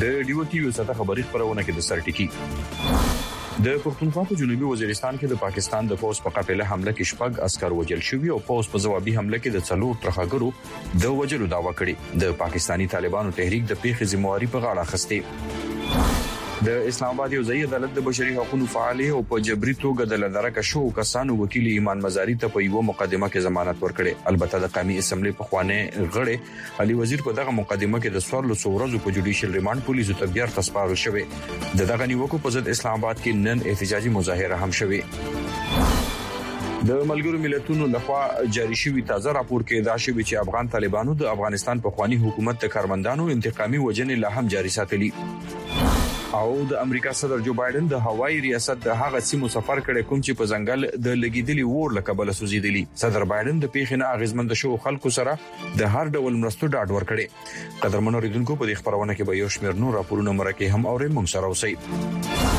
د ډیو ټي وی سره خبري خبرونه کې د سرټکی د پښتونخوا په جنوبي وزیرستان کې د پاکستان د فوج په قافله حمله کې شپږ عسكر وژل شوي او فوج په جوابي حمله کې د څلور ترخګرو د وژلو داوا کړې د پاکستانی طالبانو تحریک د پیښې ذمہواری په غاړه اخیسته د اسلام آباد یو ځای عدالت د بشري حقوقو فعال او په جبري توګه د لدرکه شو کسانو وکیل ایمان مزاری ته په یو مقدمه کې ضمانت ورکړي البته د قومي اسمبلی په خوانه غړي علي وزیر په دغه مقدمه کې د سوال ورځو په جوډیشل ریماند پولیسو ته بیا تسپارل شوی دغه نیوکو په ضد اسلام آباد کې نن احتجاجي مظاهره هم شوی د ملګرو ملتونو لخوا جاری شوی تازه راپور کې دا شوی چې افغان طالبانو د افغانستان په خواني حکومت ته کارمندانو انتقامي وجنې لا هم جاری ساتلي او د امریکا صدر جو بایدن د هوایي ریاست د هغه سیمو سفر کړي کوم چې په ځنګل د لګیدلی ور لکبل سوزیدلی صدر بایدن د پیښنه اغیزمند شو خلکو سره د هر ډول مرستو ډاډ ورکړي قدرمنو ریدونکو په دې خبرونه کې به یو شمېر نور راپورونه مرکه هم اوري موږ سره اوسئ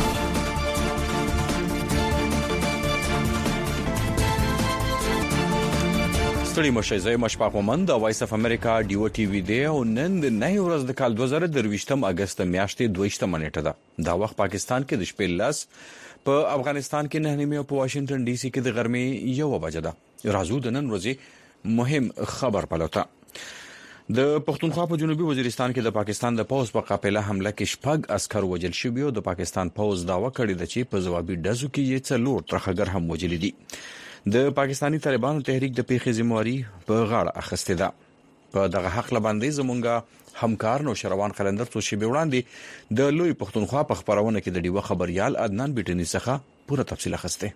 ستړي مشه زې مشفاق مومند د وایس اف امریکا ډیو ټي وی دی او نن د 9 ورځ د کال 2023 اگست میاشتې 2 نیټه ده دا وخت پاکستان کې د شپې لاس په افغانستان کې 9 نیمه په واشنگټن ډي سي کې د ګرمي 1 بجه ده راځو د نن ورځې مهم خبر پلوته د پښتونخوا په جنوبي وزیرستان کې د پاکستان د پوز په قافله حمله کې شپږ عسكر وژل شوي او د پاکستان پوز داوا کړی د چې په جوابي ډزو کې یې څلور ترخګر هم وژل دي د پاکستانی طالبانو تحریک د پیښې ذمہواری په غاړه اخیسته ده په دغه حق لباندې زمونږه همکار نو شروان قلندر څو شی وړاندې د لوی پښتونخوا په خبرونه کې د ډیو خبريال عدنان بیٹنی څخه پوره تفصیل اخیسته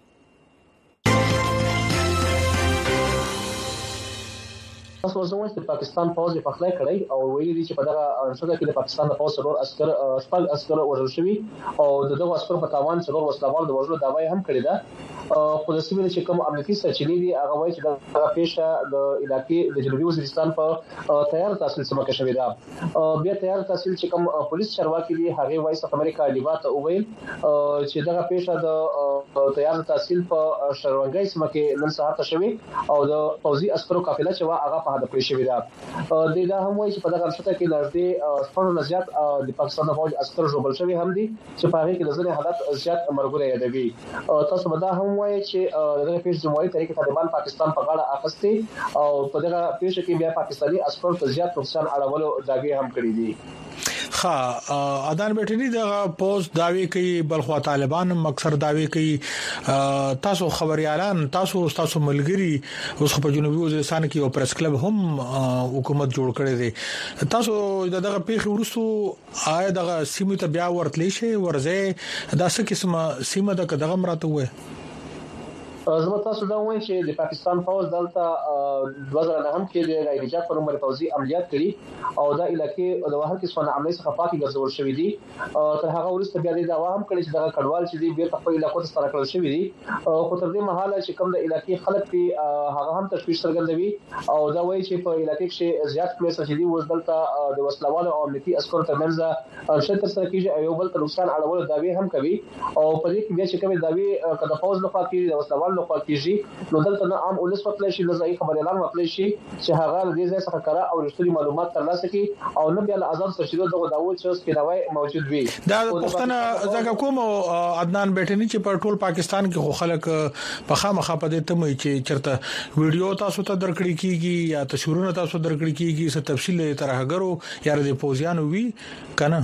تاسو زموږ د پاکستان فوج په خلای کړی او ویلي دي چې په دغه انشاء کې د پاکستان د فوج سره عسكر شپږ عسكر وژل شوي او دغه عسكر په تاوان سره وسلوال د وژلو داوای هم کړی ده خو د سیمې چې کوم امنیتي سرچینې دي هغه وایي چې د پیښه د علاقې د جنوبي وزیرستان په تیار تحصیل سیمه کې شوې ده بیا تیار تحصیل چې کوم پولیس چارواکي دي هغه وایي چې امریکا لیواته وویل چې دغه پیښه د تیار تحصیل په شرونګای سیمه کې نن سهار ته شوې او د فوجي عسکرو قافله چې وا هغه په هغه پېښې شوې ده دا هم وایي چې په دغه شته کې نږدې سپورو نزيات د پاکستان فوج عسكر جوړ شوی هم دي چې په هغه کې د ځینې حالت زیات مرګره یادوي تاسو به دا هم وایي چې دغه پیښه جمهوریت طریقې طالبان پاکستان په غاړه اخیستي او په دغه پیښه کې بیا پاکستاني عسكر ته زیات نقصان اړولو داوی هم کړی دي ادان بیٹنی د پوسټ داوی کوي بلخوا طالبان مکسر داوی کوي تاسو خبريالان تاسو ملګری اوس په جنوبي وزیرستان کې یو پریس کلب هم حکومت جوړ کړی دی تاسو دغه پیښه ورسو آیا دغه سیمه ته بیا ورتلی شي ورځي داسې قسمه سیمه دغه مراته وې زما تاسو دا وایي چې د پاکستان فوج دلته 2009 کې د غیرجات پر عمر فوزي عملیات کړي او دا علاقې د وهر کې څونه عملیات څخه پاکي ګرځول شوې دي تر هغه وروسته بیا د داوا هم کړي چې دا کډوال چې دی بیرته په علاقو ته ستاره کړل شوې دي خو تر دې مهاله چې کوم د علاقې خلک دي هغه هم تشویش څرګندوي او دا وایي چې په علاقې کې زیات پولیس چې دی وزدلته د وسلوالو او امنیتي عسکرو ترمنځ شتر سره کېږي او یو بل تر نقصان اړولو داوی هم کوي او په دې کې بیا چې کوم داوی کده فوج لخوا کې د وسلوالو لخوا کېږي نو دلته نه عام ولس وکړي شي لږه خبريالان وکړي شي چې هغه د دې څخه کړه او رښتینی معلومات ترلاسه کړي او نه بیا له آزاد سرچینو دغه داوود چې سپیناوي موجود وي دا پښتنه زګه کوم عدنان بیٹنی چې په ټول پاکستان کې خو خلک په خامخا په دې تمه چې چرته ویډیو تاسو ته درکړی کیږي یا تصویرونه تاسو درکړی کیږي څه تفصیل ترهګرو یا د پوزیانو وی کنه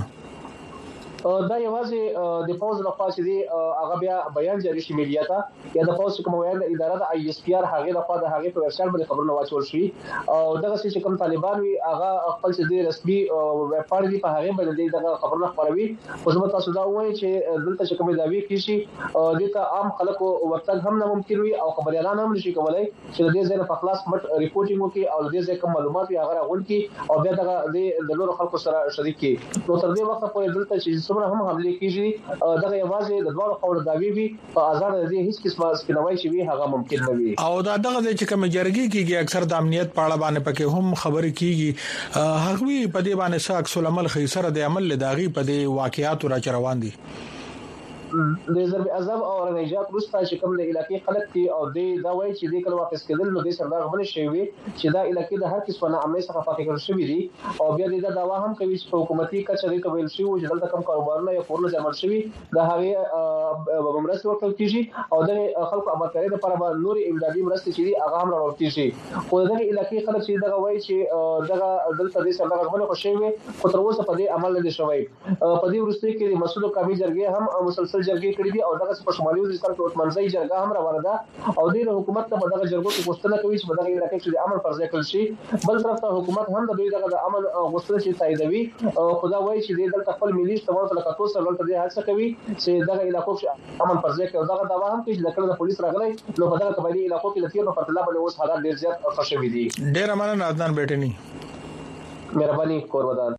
دا یوازې د فوج لخوا چې دی هغه بیا بیان جاری شي میډیا ته یا د فوج کوم ویل اداره د آی اس پی آر هغه لخوا د هغه په ورشل باندې خبرونه واچول شي او دغه چې کوم طالبان وی هغه خپل چې دی رسمي ویب پاڼې دی په هغه باندې دغه خبرونه خبروي خو زما تاسو دا وایي چې دلته چې کوم داوی کیږي د ته عام خلکو ورتګ هم نه ممکن وي او خبريالان هم نشي کولای چې د دې ځای په خلاص مټ ریپورټینګ وکړي او د دې ځای کوم معلومات یې هغه راغون کی او بیا دغه د نورو خلکو سره شریک کی نو تر دې وخت پورې دلته چې څومره هم حمله کیږي دغه یوازې د دوه خور داوی وي په آزاد دي هیڅ قسمه سپینوي شي هغه ممکن نه وي او دغه چې کوم جرګي کیږي اکثر د امنیت په اړه باندې پکې هم خبرې کیږي هغوی په دې باندې ساک سلمل خیسره د عمل لداغي په دې واقعیات را چروان دي د ضرب عذاب او رنجات روستا چې کوم د علاقې خلک دي او دا وایي چې د کله واپس کېدل نو د سردار غوښنه شوی چې دا علاقې د هر قسمه عملي څخه پاتې کړل شوی دي او بیا د دعوا هم کوي چې حکومتي کچري کوي چې دلته کوم کاروبارونه یا کورونه جمع شوي د هغه بمرسته ورکړل کیږي او د خلکو امکاني لپاره به نور امدادي مرستې چې دي هغه هم راوړل کیږي خو د علاقې خلک چې دا وایي چې دغه دلته د سردار غوښنه خوشوي خو تر اوسه په دې عمل نه شوی په دې ورسته کې د مسؤل قومي جرګې هم مسلسل جرګې کړې دي او دغه په شمالي وزیرستان کې اوسمنځي جرګه هم روانه ده او د حکومت ته په دغه جرګو کې غوښتنه کوي چې په دغه علاقې کې د امن فرض کړل شي بل طرف ته حکومت هم د دوی دغه امن غوښتنه چې تاییدوي خدا وایي چې دلته خپل ملي شتمنۍ ته لکه تاسو دلته د هڅه کوي چې دغه علاقو کې امن فرض کړي او دغه دعوا هم کوي چې د پولیس راغلي نو په دغه قبایلی علاقو کې لتیر نو پرتلا باندې اوس حالات ډیر زیات خوشوي دي ډیر مننه عدنان بیٹنی مهرباني کورودان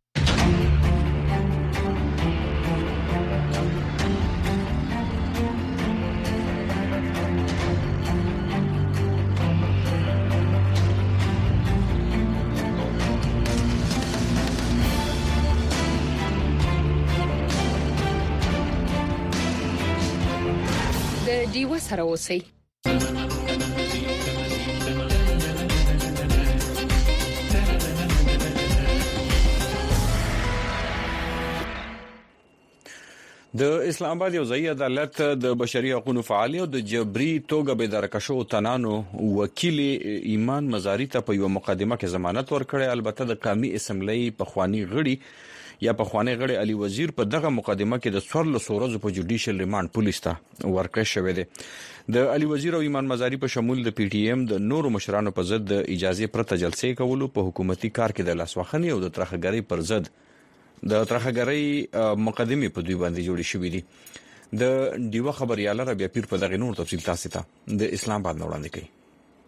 دیو سره اوسئ د اسلام آباد یو ځای عدالت د بشري حقوقو فعال او د جبري توګه به درکشو تنانو وکیل ایمان مزاری ته په یو مقدمه کې ضمانت ورکړی البته د قومي اسمبلی په خواني غړي یا په خواني غړي علي وزیر په دغه مقدمه کې د 14 ورځې په جوډیشل ریماند پولیس ته ورکړی شوی دی د علي وزیر او ایمان مزاری په شمول د پی ټی ایم د نورو مشرانو په ضد د اجازه پرته جلسې کولو په حکومتي کار کې د لاسوخنې او د ترخګری پر ضد د ترخګری مقدمه په دوی باندې جوړې شوې دي د دیوه خبرياله ربيع پیر په دغه نور تفصیل تاسو ته د اسلام آباد وړاندې کوي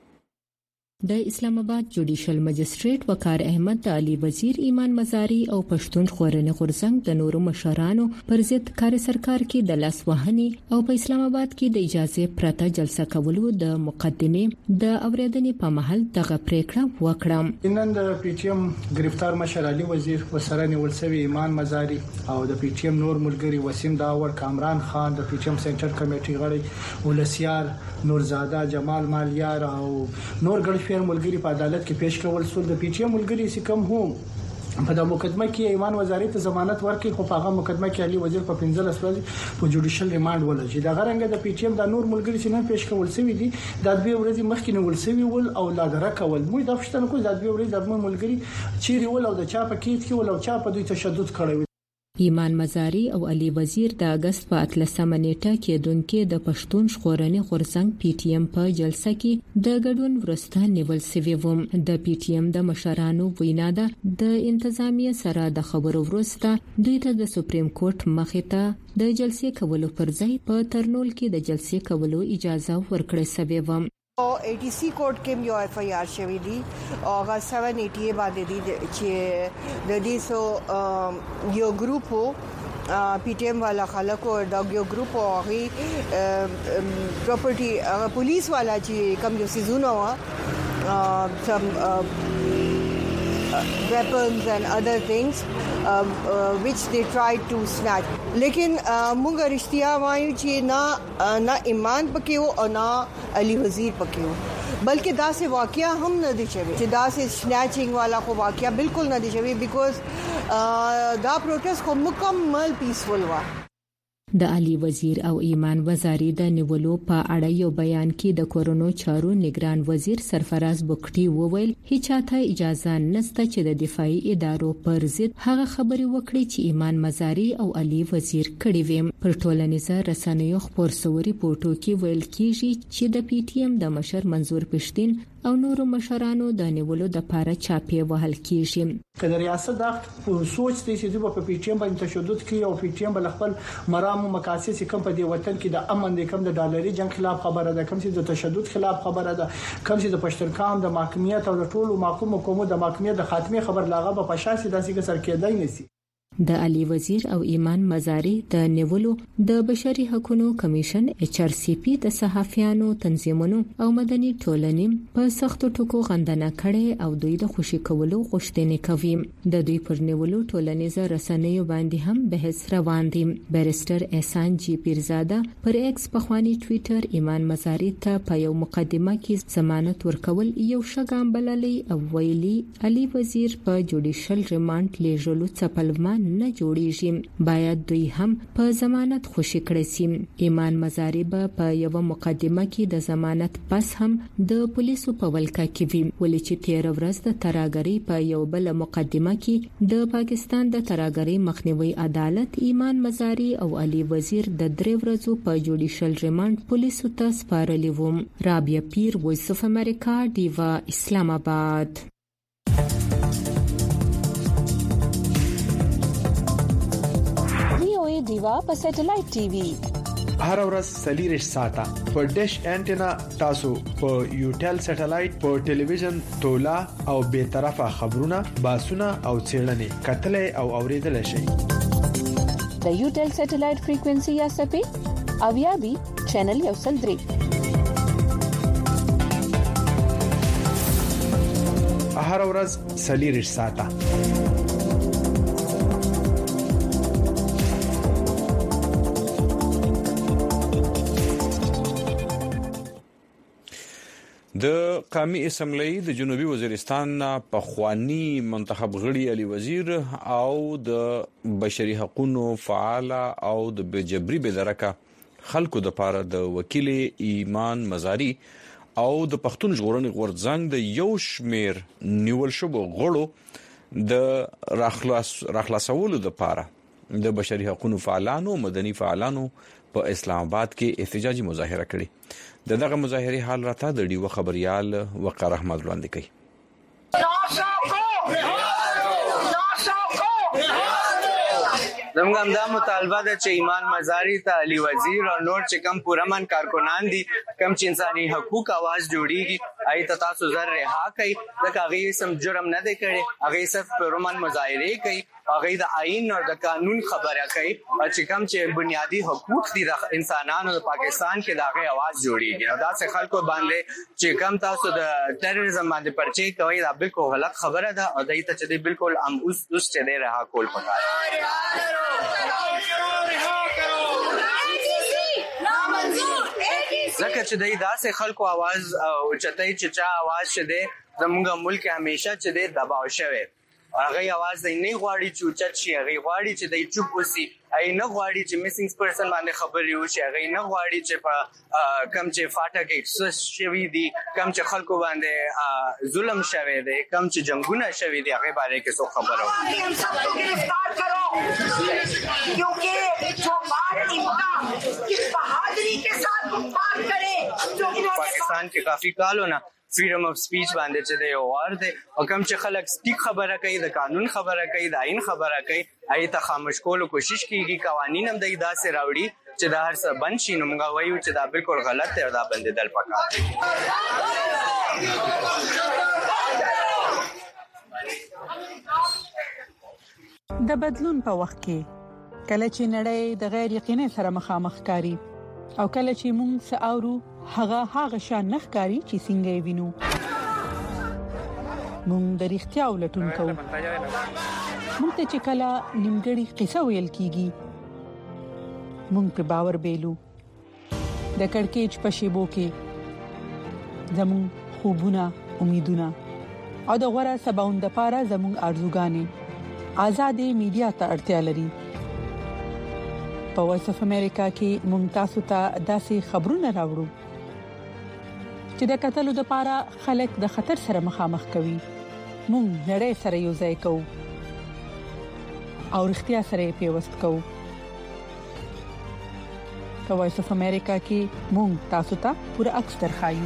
د اسلام آباد جوډیشل مجستریټ وقار احمد د علي وزیر ایمان مزاری او پښتون خورنه غورزنګ د نورو مشرانو پر ضد کار سرکار کې د لاسوهنې او په اسلام آباد کې د اجازه پرته جلسه کولو د مقدمه د اوریدنې په محل دغه پریکړه وکړه نن د پی ټی ایم گرفتار مشر علي وزیر وسره نیول شوی ایمان مزاری او د پی ټی ایم نور ملګری وسیم داور کامران خان د پی ټی ایم سنټر کمیټي غړي ولسیار نورزاده جمال مالیار او نور غړي فیر ملګری په عدالت کې پیش کول سول د پی ټی ایم ملګری سکم هم په د مقدمه کې ایمان وزارت ته ضمانت ورکړي خو په هغه مقدمه کې علي وزیر په 15 ورځې په جوډیشل ریماند ولري دا غرنګ د پی ټی ایم د نور ملګری چې نن پیش کول سوي دي د دوه ورځې مخکې نو ولسوي ول او لا درکول مو د پښتنه کو د دوه ورځې د ملګری چیرې ول او د چا په کېت کې ول او چا په دوی تشدد کړی ایمان مزاری او علي وزیر د اگست په 13 نیټه کې دونکو د پښتون خورنه غورزنګ پی ټی ایم په جلسه کې د ګډون ورسته نیول سوي وو د پی ټی ایم د مشرانو وینا ده د انتظامیه سره د خبرو ورسته دوی ته د سپریم کورټ مخې ته د جلسې کولو پر ځای په ترنول کې د جلسې کولو اجازه ورکړې سوي و ATC court के यो FIR شوی دی او 780 باندې دی چې د دې سو یو ګروپ پی ټی ایم والا خلکو دا یو ګروپ او هغه پراپرټي پولیس والا چې کوم یو سيزونه وا some weapons and other things which they tried to snatch लेकिन موږ رښتیا وایو چې نه ایمان پکې او نه علي وزیر پکې بلکې دا سه واقعیا هم نه دي شوی چې دا سه سنیچینګ والا خو واقعیا بالکل نه دي شوی بیکوز دا پروټیست خو مکمل پیسفل و د علي وزیر او ایمان وزاری د نیولو په اړه یو بیان کې د کورونو چارو نگران وزیر سرفراز بوکټي وویل هیڅ چاته اجازه نشته چې د دفاعي ادارو پر ضد هغه خبري وکړي چې ایمان مزاری او علي وزیر کړي وي پر ټولنیزه رسنیو خبر سوري پورتو کې ویل کیږي چې د پی ټی ایم د مشر منظور پښتين او نورو مشرانو د نیولو د پاره چاپی وهل کیږي کله ریاست د سوچ دي چې په پی ټی ایم باندې تشدد کوي او پی ټی ایم بل خپل مرام مقاصد کم په دې وطن کې د امن د کم د ډالري جنگ خلاف خبره ده کم چې د تشدد خلاف خبره ده کم چې د پښتون قام د محکمیت او د ټولو محکوم قومو د محکمیت د خاتمه خبر لاغه په شاسي داسې کې سر کېدای نسی د علي وزیر او ایمان مزاری د نیولو د بشري حقوقو کمیشن HRCP د صحافیانو تنظیمونو او مدني ټولنې په سختو ټکو غندنه کړي او دوی د خوشي کولو غوښتنې کوي د دوی پر نیولو ټولنیزه رسنیو باندې هم بحث روان دي بیرستر احسان جی پیرزاده پر ایکس پخوانی ټوئیټر ایمان مزاری ته په یو مقدمه کې ضمانت ورکول یو شګام بللی او ویلي علي وزیر په جوډیشل ریماند لیږلو څپلمان نه جوړیږي باید دوی هم په ضمانت خوشی کړي سي ایمان مزاری په یو مقدمه کې د ضمانت پس هم د پولیسو په ولکه کې وی ولې چې 13 ورځ د تراګری په یو بل مقدمه کې د پاکستان د تراګری مخنیوي عدالت ایمان مزاری او علي وزیر د 3 ورځو په جوډیشل ریماند پولیسو ته سپارلی و رابعه پیر وایس اف امریکا دیوا اسلام آباد دیوا په سټلایټ ټي وي هر ورځ سلیریش ساته په ډیش انټینا تاسو په یوټل سټلایټ په ټلویزیون تولا او به طرفه خبرونه باسونه او چیرنې کتلې او اوریدل شي د یوټل سټلایټ فریکوئنسي یا سپې او یا بي چینل یو سل 3 هر ورځ سلیریش ساته د قومي اسمبلی د جنوبي وزیرستان په خوانی منتخب غړي علي وزیر او د بشري حقوقو فعال او د جبري بدرکه خلکو د پاره د وکیل ایمان مزاری او د پښتون ژغورنې غورځنګ د یو شمیر نیول شو غړو د راخلاصولو د پاره د بشري حقوقو فعالانو مدني فعالانو په اسلام آباد کې احتجاجي مظاهره کړې دغه مظاهره حال راته د ډیو خبريال وقار احمد وړاندې کړي زموږ دا مطالبه ده چې ایمان مزاری ته علي وزیر او نور چې کم پورمن کارکنان دي کم چې انساني حقوق आवाज جوړیږي آی ته تاسو زر رها کوي دا هغه سم جرم نه دی کړی هغه صرف پورمن مظاهره کوي هغه د آئین او د قانون خبره کوي چې کم چې بنیادی حقوق دي د انسانانو د پاکستان کې داغه आवाज جوړیږي دا څه خلکو باندې چې کم تاسو د ټیرریزم باندې پرچې کوي دا بالکل غلط خبره ده او دای ته چې بالکل اوس چې دی رها کول پکاره ځکه چې دای داسې خلکو आवाज او چتای چې چا आवाज شته زموږ ملک همیشه چې دی دباو شوی هغه आवाज نه غواړي چې اوچت شي هغه غواړي چې د چوپ وسی ای نه غواړي چې میسنګ پرسن باندې خبري وشي هغه نه غواړي چې په کم چې فاټک ایکسس شوی دي کم چې خلکو باندې ظلم شوی دی کم چې جنگونه شوی دي هغه باره کې څه خبره हम सबको गिरफ्तार करो क्योंकि जो बात इनका किस बहादुरी के साथ बात करे जो पाकिस्तान के काफी कॉल होना freedom of speech باندې چې دی اور دی او کوم چې خلک سټیک خبره کوي د قانون خبره کوي د آئین خبره کوي آی ته خاموش کولو کوشش کیږي قوانین هم د داسې راوړي چې دا هر څه بند شي نو موږ وایو چې دا بالکل غلط دی او دا بندیدل پکار د بدلون په وخت کې کله چې نړۍ د غیر یقیني سره مخامخ کاری او کله چې موږ ساورو هغه شان نخکاری چې څنګه وینو موږ د اړتیا ولټون کوو موږ ته چې کله نیمګړی قصه ویل کیږي موږ په باور بیلو د کڑکېچ په شیبو کې زموږ خوبونه امیدونه او د غوړه سباوند لپاره زموږ ارزوګانې آزادې میډیا ته اړتیا لري په وایس اف امریکا کې ممتاز ته داسې خبرونه راوړو چې د قتلو د پاره خلک د خطر سره مخامخ کوي مونږ نړۍ سره یو ځای کوو او اړتیا سره پیوست کوو په وایس اف امریکا کې مونږ تاسو ته پوره عکس درخایو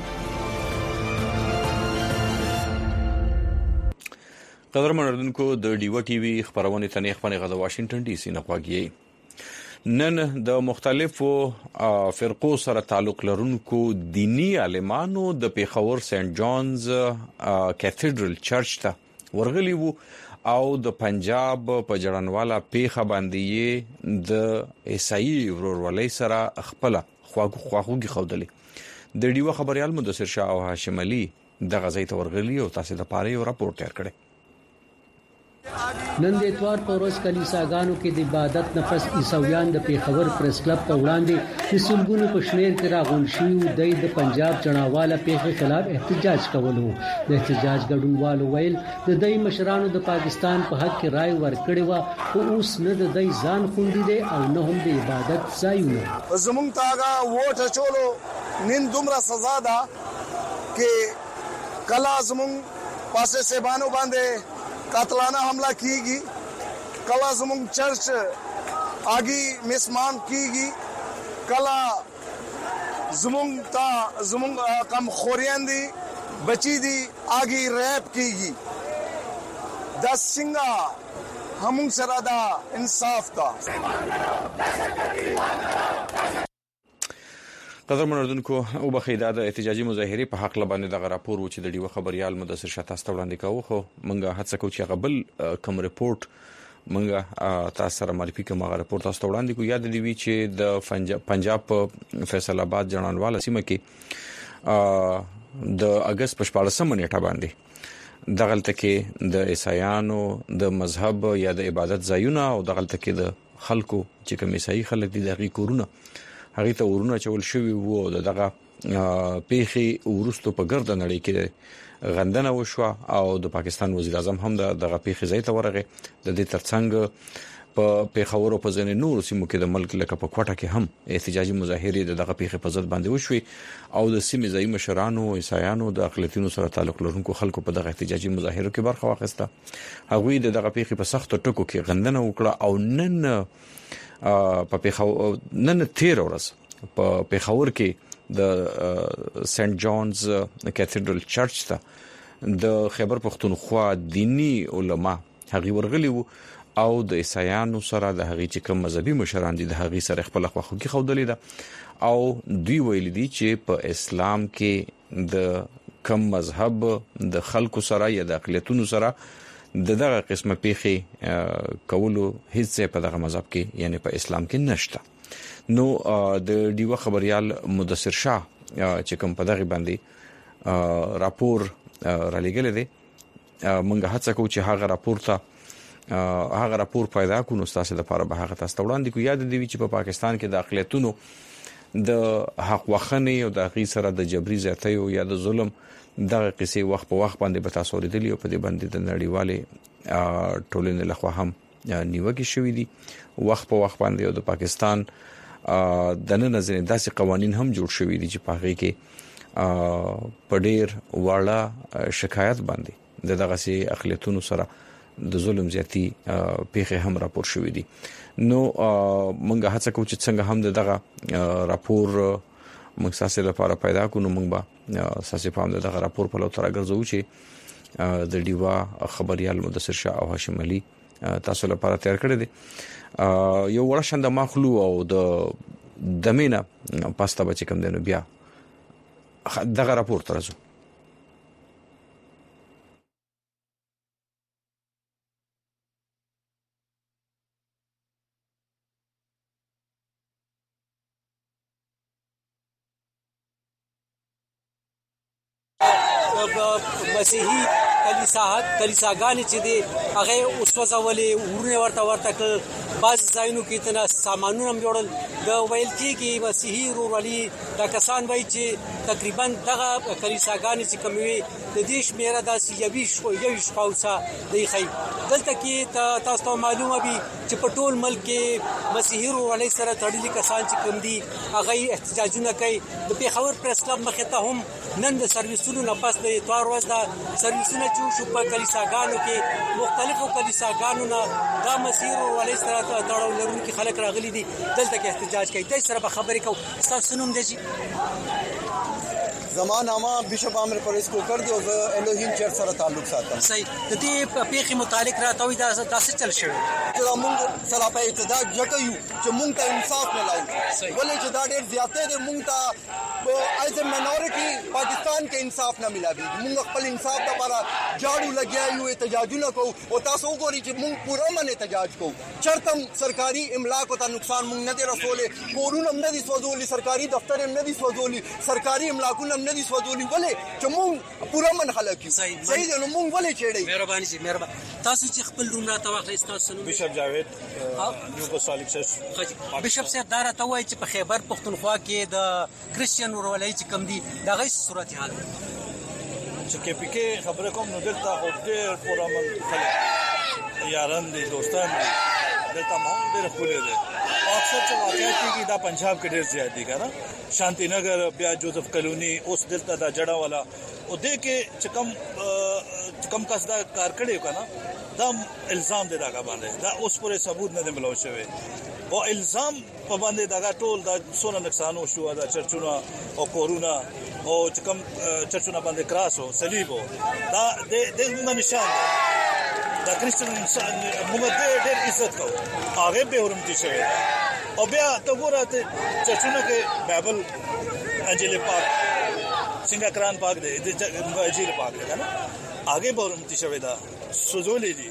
قدرمن اردوونکو د ډیو ټي وي خبرونه تنه خبرونه غزا واشنگټن ډي سي نه خوږی نن د مختلفو فرقو سره تعلق لرونکو دینی عالمانو د پیښور سنت جونز کیتھیډرل چرچ ته ورغلی وو او د پنجاب په جړنواله پیخه باندې د عیسائی ورورولۍ سره خپل خواخوږي خوندلې د ډیو خبريال مدثر شاه او هاشم علي د غزې تورغلي او تاسو د پاره یو راپور تیار کړی. نن د اتوار په ورځ کلیساګانو کې د عبادت نفس عیسویان د پیښور پریس کلب په وړاندې د سلګونو په شمیر کې راغون شوی د پنجاب جناواله پیښې خلاف احتجاج کولو. د احتجاج ګډونوالو ویل د دای مشرانو د پاکستان په حق کې رائے ورکړې و خو اوس نه د دای ځان خوندي دي او نه هم د عبادت ځایونه. زمونږ تاګه ووټ چولو نن دومره سزا ده کې کلا زمونږ پاسه سیبانو باندې قاتلانہ حملہ کی گی, کلا زمونگ چرچ آگی مسمان کی گی, کلا زمونگ کم خوریان دی بچی دی آگی ریپ کی گی. دا سنگا ہمونگ سرادا انصاف تا. قدر منردونکو او بخیدا د احتجاجي مظاهره په حق لبانې د راپور و چې د ډیو خبريال مدثر شاه تاسو وړاندې کاوه خو مونږه هڅه کوو چې قبل کوم ریپورت مونږه تاسو سره معرفي کوم هغه ریپورت تاسو وړاندې کو. یاد دی وی چې د پنجاب فیصل آباد جنانواله سیمه کې د اگست په 14 نیټه باندې دغلت کې د عیسایانو د مذهب یا د عبادت ځایونه او دغلت کې د خلکو چې کوم عیسائی خلک دي دغه کورونه هغه ته ورونه چول شوی وو. دغه پیخي ورستو په ګرد نړۍ کې غندنه وشو او د پاکستان وزیر اعظم هم دغه پیخي ځای ته ورغه. د دې ترڅنګ په پیښور او په ځینې نور سیمو کې د ملک لکه په کوټه کې هم احتجاجي مظاهره دغه پیخي په ضد باندې وشوي او د سیمې ځای مشرانو عیسایانو د اقلیتونو سره تعلق لرونکو خلکو په دغه احتجاجي مظاهره کې برخه واخیسته. هغوی دغه پیخي په سخت ټکو کې غندنه وکړه او نن په پیښور نن 13 ورځ په پیښور کې د سنت جونز کیتھیډرل چرچ ته د خیبر پختونخوا دینی علما هغه ورغلی وو او د عیسایانو سره د هغه چې کوم مذهبي مشران دي د هغه سره خپل خواخوږي خوندلې ده او دوی ویل دي چې په اسلام کې د کوم مذهب د خلکو سره یا د اقلیتونو سره دغه قسمه پیخي کولو هیڅ په دغه مذهب کې یعنی په اسلام کې نشته. نو د ډیو خبريال مدثر شاه چې کوم په دغه باندې راپور را لګل دي مونږه هڅه کوو چې هغه راپور پیدا کړو تاسو د لپاره به هغه تاسو وړاندې کو. یاد دی چې په پاکستان کې د اقلیتونو د حق وخنې او د غي سره د جبري زیاتۍ او یا د ظلم دغه قصې وخت په وخت باندې به تاسو ورېدلی او په دې باندې د نړیوالې ټولنې لخوا هم نیوکې شوې دي وخت په وخت باندې. او د پاکستان د نن ځینې داسې قوانين هم جوړ شوي دي چې په هغه کې په ډېر واړه شکایت باندې دغه سي اقلیتونو سره د ظلم زیاتی پیښه هم راپور شوې دي. نو مونږه هڅه کوو چې څنګه هم دغه راپور موږ تاسو لپاره پیدا کړو. موږ به تاسو په اړه دغه راپور په لور راګرځو چې د ډیوا خبريال مدثر شاه او هاشم علي تاسو لپاره تیار کړی دي. یو ورشند مخلو او د دمینه پاستا بچ کوم دنو بیا دغه راپور ترځو. مسیحي کلیساګانې چې دي هغه اوسوځولې ورونه ورته بعض ځایونو کې تنا سامانونه هم جوړل. د ویل کېږي مسیحي ورورولي د کسان وایي چې تقریبا دغه کلیساګانې چې کوموي د دې شمیره د 21 پاوسا دی خي. دلته کې تاسو معلومه وي چې په ټول ملک کې مسیحي ورورولي سره تړلي کسان چې کوم دي هغه احتجاجونه کوي. د پیښور پریس کلب مخه ته هم نن د سرویسونو نه پاس د اتوار ورځ د سرویسونه چې شو په کلیساګانو کې مختلفو کلیساګانو نه د مسیحي ورورولي سره تړاو لرونکي خلک راغلي دي دلته کې احتجاج کوي. د سره په خبرې کو تاسو نوم دی زمان نامه بشپ عامر پرېس کوکر دی او زه الوهیم چرچ سره تعلق ساتم. صحیح. د دې پیښې متعلق راټوي دا تاسو چل شوی چې موږ سره په ابتدا ځکه یو چې موږ ته انصاف ملایي ولې چې دا ډېر زیاتې دي موږ ته ایز ا مینورټي پاکستان کې انصاف نه ملاوي. موږ خپل انصاف لپاره جاړو لګیا یو احتجاجونه کوو او تاسو وګورئ چې موږ پوره من احتجاج کوو. چرته سرکاري املاک ته نقصان موږ نه دی رسولې، کورونه هم نه دي سوځولي، سرکاري دفتر هم نه دي سوځولي، سرکاري املاکونه هم نه دي سوځولي. ولې چې موږ پوره من خلک یو. صحیح دی نو موږ ولې چېړئ؟ مهرباني سي مهرباني. تاسو چې خپل روم راته واخلئ تاسو نو بشپ جاوید یوګوسلاویک سس بشپ صاحب دا راته وایي چې په خیبر پښتونخوا کې د کریسچن ورولۍ چې کم دي دغه صورت حال چې کې پکې خبره کوم نو دلته خو ډېر پرامن خلک یاران دي، دوستان دي، دلته ماحول ډېر ښکلی دی. اکثر چې واقعیت کېږي دا پنجاب کې ډېر زیات دي که نه، شانتی نگر بیا جوزف کلونی اوس دلته دا جړه والا او دې کې چې کم کس دا کار کړی که نه دا الزام دی دغه باندې، دا اوس پورې ثبوت نه دی ملو شوی او الزام په باندې دغه ټول دا څونه نقصان وشو، دا چرچونه او کورونه او چې کم چرچونه باندې کراس او صلیب دا د نشان دی. دا کریسچن موږ ډېر عزت کوو، هغه به ورمتي شوی او بیا ته ګوره ته چرچونه کې بایبل انجیل پاک څنګه قرآن پاک دی، انجیل پاک دی کنه، هغه به ورمتي شوی دا سوزولې دي.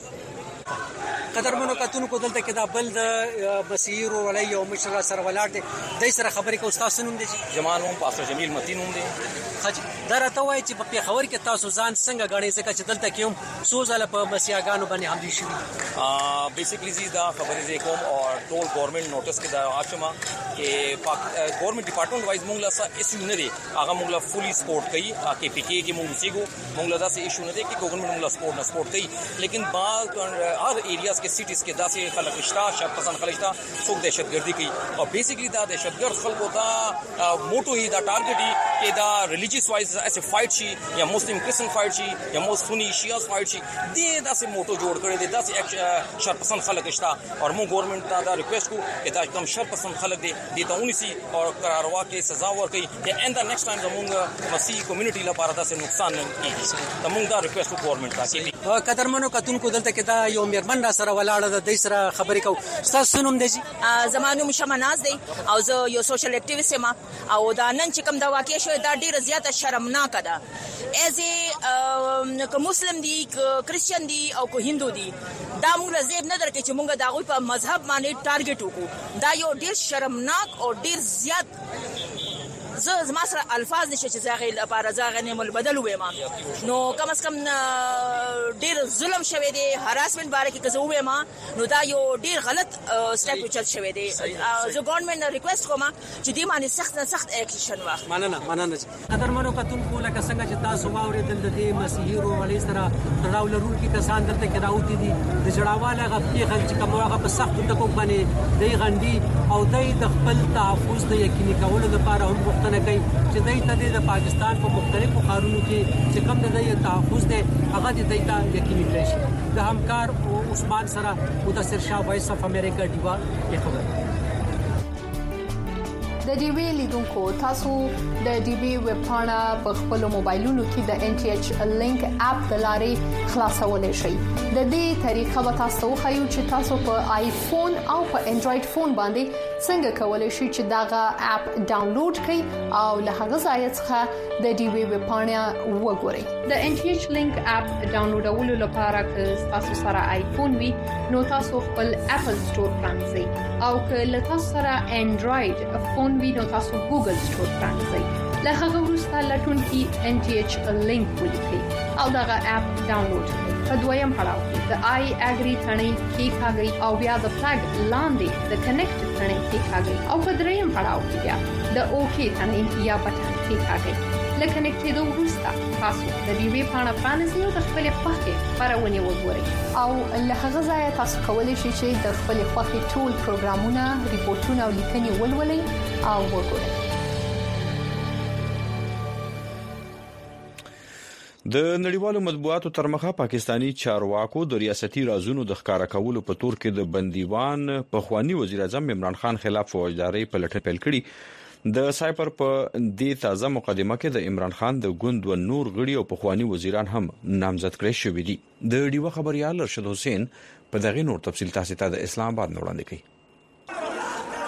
قدرمنو کتونکو دلته کې دا بل د بصیر ولای او مشر سره ولاړ دي، دای سره خبرې کوي. تاسو نوم دي جمال هم پاسټر جمیل متین هم دي. خج دا راته وایي چې په پیښور کې تاسو ځان څنګه غاڼې ځکه چې دلته کې هم سوزاله په مسیحاګانو باندې حمله شوې. بیسیکلی زی دا خبرې زه کوم او ټول ګورنمنت نوټس کې دا آشما کې ګورنمنت ډپارټمنټ وایز مونږ لا ایشو نه دي، هغه مونږ لا فولي سپورټ کوي. کې پی کې کې مونږ سیګو مونږ لا داسې ایشو نه دي چې ګورنمنت مونږ لا سپورټ کوي، لیکن بعض هر ایریاز کې سټیز کې داسې خلک شتا شپ پسند خلک شتا څوک دهشتګردي کوي او بیسیکلی دا دهشتګرد خلکو دا موټو هی دا ټارګټ هی کې دا ریلیجیس وایز ایسه فایټ شي یا مسلم کرسچن فایټ شي یا سنی شیعه فایټ شي، دې داسې موټو جوړ کړی دي، داسې شر پسند خلک شتا او موږ ګورنمنت دا ریکوست کو چې دا کم شر پسند خلک دي دې ته ونیسي او قراروا کې سزا ورکړي چې ان دا نیکسټ ټایم زموږ مسیحي کمیونټي لپاره داسې نقصان نه کیږي. دا موږ دا ریکوست کو ګورنمنت ته. قدرمنو کتونکو دلته کې دا یو میرمن را سره ولاړه ده، د سره خبرې کوو. تاسو نوم دی؟ زمانو مشمناز دی او زه یو سوشل اکټیویست یم او دا نن چې کوم دا واقع شوی دا ډیره زیاته شرمناک ده. ایز که مسلم دی، که کریسچن دی او که هندو دی، دا موږ زیب نه درکې چې موږ دا غوي په مذهب باندې ټارګټ وکړو. دا یو ډیر شرمناک او ډیر زیات زما سره الفاظ نشه چې زاغه لپاره زاغه نعمت بدل وېما نو کم از کم ډیر ظلم شوه دی، هراسمنت باره کې کزه وېما نو دا یو ډیر غلط سټپ چل شوه دی. زه ګورنمنت ریکوست کوم چې دې باندې سخت اکشن واخلي. مننه قدرمنو کتونکو لکه څنګه چې تاسو واورېدل د دې مسیحي ورولۍ سره تړاو لرونکي کسان دلته کې راوتی دي، د جړاواله غفلي خلک چې کوم هغه په سخت ټکو باندې دی غندي او دی د خپل تحفظ د یقیني کولو لپاره هم غوښتنه کوي چې دی ته د پاکستان په مختلفو ښارونو کې چې کوم د تحفظ دی هغه د دی ته یقیني کړی شي. د همکار عثمان سره متصر شاه وایس اف امریکا دیوا کې خبر. د ډي وی لیدونکو تاسو د ډي وی ویب پاڼه په خپل موبایلونو کې د ان ټي ایچ لینک اپ د لارې خلاصولای شئ. د دې طریقه به تاسو خایو چې تاسو په آیفون او په انډراید فون باندې څنګه کولای شئ چې داغه اپ ډاونلوډ کړئ او له هغه ځای څخه د ډي وی ویب پاڼه وګورئ. د ان ټي ایچ لینک اپ ډاونلوډولو لپاره که تاسو سره آیفون وي نو تاسو خپل اپل سٹور پرانځئ او که له تاسو سره انډراید فون وي نو تاسو ګوګل سٹور پرانځئ. له هغه وروسته لټون کې ان ټي ایچ لینک ولیکئ او دغه اپ ډاونلوډ کړئ. په دویم پړاو کې د آی اګری ثنې کلیکاږئ او بیا د فلګ لاندې د کنیکټ ثنې کلیکاږئ او په دریم پړاو کې بیا د اوکی ثنې یا بټن کلیکاږئ. لکه کنیکټېدو وروسته تاسو د ډي وی پاڼه پرانیزئ او د خپل خوښې خبرونه وګورئ او له هغه ځای تاسو کولی شئ چې د خپل خوښې ټول پروګرامونه، ریپورتونه او لیکنې ولولئ او وګورئ. د نړیوالو مطبوعاتو تر مخه پاکستانی چارواکو د ریاستي رازونو د ښکارا کولو په تور کې د بندیوان په خوانی وزیر اعظم عمران خان خلاف فوجداري پلټه پیل کړي. د سایپر په دې تازه مقدمه کې د عمران خان د ګوند و نور غړي او په خوانی وزیران هم نامزد کړي شوې دي. د ډیوه خبريال ارشد حسین په دغه نور تفصیل تاسو ته د اسلام آباد وړاندې کوي.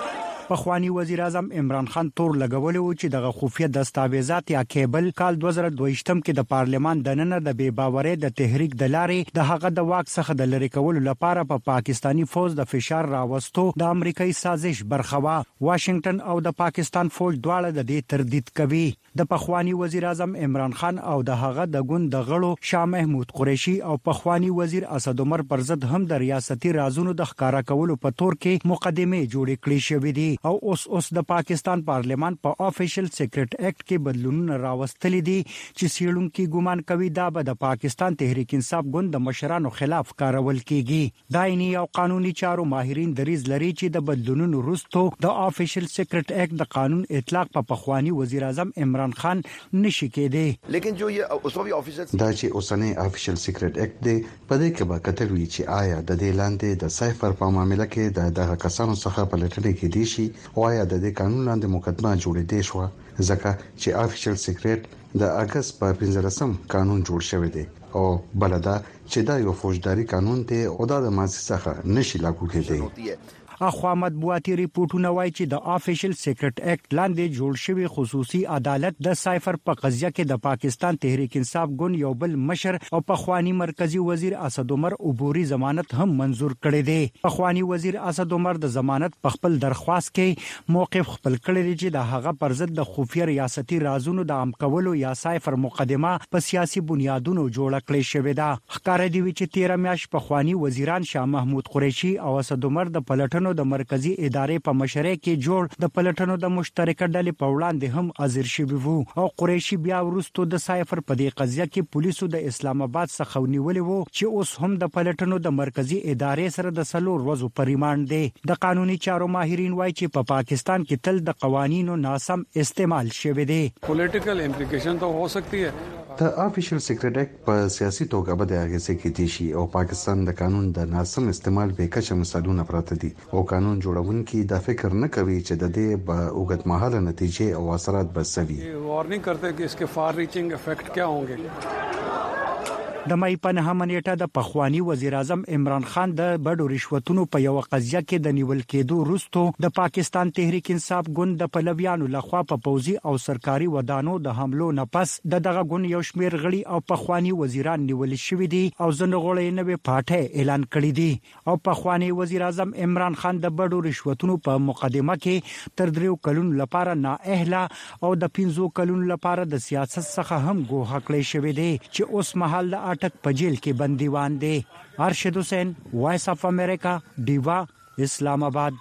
پخوانی وزیر اعظم عمران خان تور لګولې و چې دغه خفیه دستاویزات یا کیبل کال 2022م کې د پارلمان دننه د بے باورۍ د تحریک د لارې د هغه د واک څخه د لری کولو لپاره په پاکستانی فوج د فشار راوستو د امریکایي سازش برخوا واشنگټن او د پاکستان فوج دواړه د دې تردید کوي. د پخوانی وزیر اعظم عمران خان او د هغه د ګوند د غړو شاه محمود قریشي او پخوانی وزیر اسد عمر پر ضد هم د ریاستي رازونو د ښکارا کولو په تور کې مقدمه جوړې کړې شوې دي او اوس د پاکستان پارلمان په آفیشل سیکریټ ایکټ کې بدلونونه راوستل دي چې سیړونکو ګومان کوي دا به د پاکستان تحریک انصاف ګوند د مشرانو خلاف کارول کیږي. دایني او قانوني چارو ماهرین دریز لري چې د بدلونونو وروسته د آفیشل سیکریټ ایکټ د قانون اطلاق په پخوانی وزیر اعظم عمران خان نشي کېدی. لیکن جو یہ دا چې اوسنۍ آفیشل سیکریټ ایکټ دی په دې کې به کتل وی چې آیا د دې لاندې د سایفر په معاملې کې دغه کسانو څخه پلټنې کې دي شي او آیا د دې قانون لاندې مقدمه جوړې دي شو ځکه چې آفیشل سیکریټ د اگست په 15 قانون جوړ شوی دی او بلدا چې دا یو فوجداري قانون دی او دا د ماضي څخه نشي لاګو کېدی. اخوا مطبوعاتي ریپورتونه وایي چې د آفیشل سیکریټ ایکټ لاندې جوړ شوی خصوصي عدالت د سایفر په قضیه کې د پاکستان تحریک انصاف ګوند یو بل مشر او پخوانی مرکزی وزیر اسد عمر عبوري ضمانت هم منزور کړی دی. پخوانی وزیر اسد عمر د ضمانت په خپل درخواست کې موقف خپل کړی دی چې د هغه پر ضد د خفیه ریاستي رازونو د عام کولو یا سایفر مقدمه په سیاسي بنیادونو جوړه کړې شوې ده. ښکارا دی چې 13 میاشت پخوانی وزیران شاه محمود قریشي او اسد عمر د پلټنو د مرکزی ادارې په مشرۍ کې جوړ د پلټنو د مشترکه ډلې په وړاندې هم حاضر شوي وو او قریشي بیا وروسته د سایفر په دې قضیه کې پولیسو د اسلام آباد څخه ونیولې وو چې اوس هم د پلټنو د مرکزی ادارې سره د 3 ورځو په ریماند دی. د قانوني چارو ماهرین وایي چې په پاکستان کې تل د قوانینو ناسم استعمال شوی دی. پولیټیکل امپلیکیشن تو هو سکتی ہے. د آفیشل سیکریټ ایکټ په سیاسي توګه به د اغیزې کې دي شي او پاکستان د قانون د ناسم استعمال به کچه مثالونه پراته دي او قانون جوړونکي دا فکر نه کوي چې د دې په اوږدمهاله نتیجې او اثرات به سوي. وارننګ کرتے ہیں کہ اس کے فار ریچنگ افیکٹ کیا ہوں گے. د مې په 9 نیټه د پخوانی وزیر اعظم عمران خان د بډو رشوتونو په یو قضیه کې د نیول کېدو وروسته د پاکستان تحریک انصاف ګوند د پلویانو لخوا په پوځي او سرکاري ودانو د حملو نه پس دغه ګوند یو شمېر غړي او پخوانی وزیران نیول شوی دي او ځنه غړي نه به پاټه اعلان کړی دي او پخوانی وزیر اعظم عمران خان د بډو رشوتونو په مقدمه کې تر 3 کلونو لپاره نااهله او د 15 کلونو لپاره د سیاست څخه هم ګوښه کړی شوی دی چې اوس مهال د اټک په جیل کې بندیوان دي. ارشد حسین، وایس اف امریکا، ډیوا، اسلام آباد.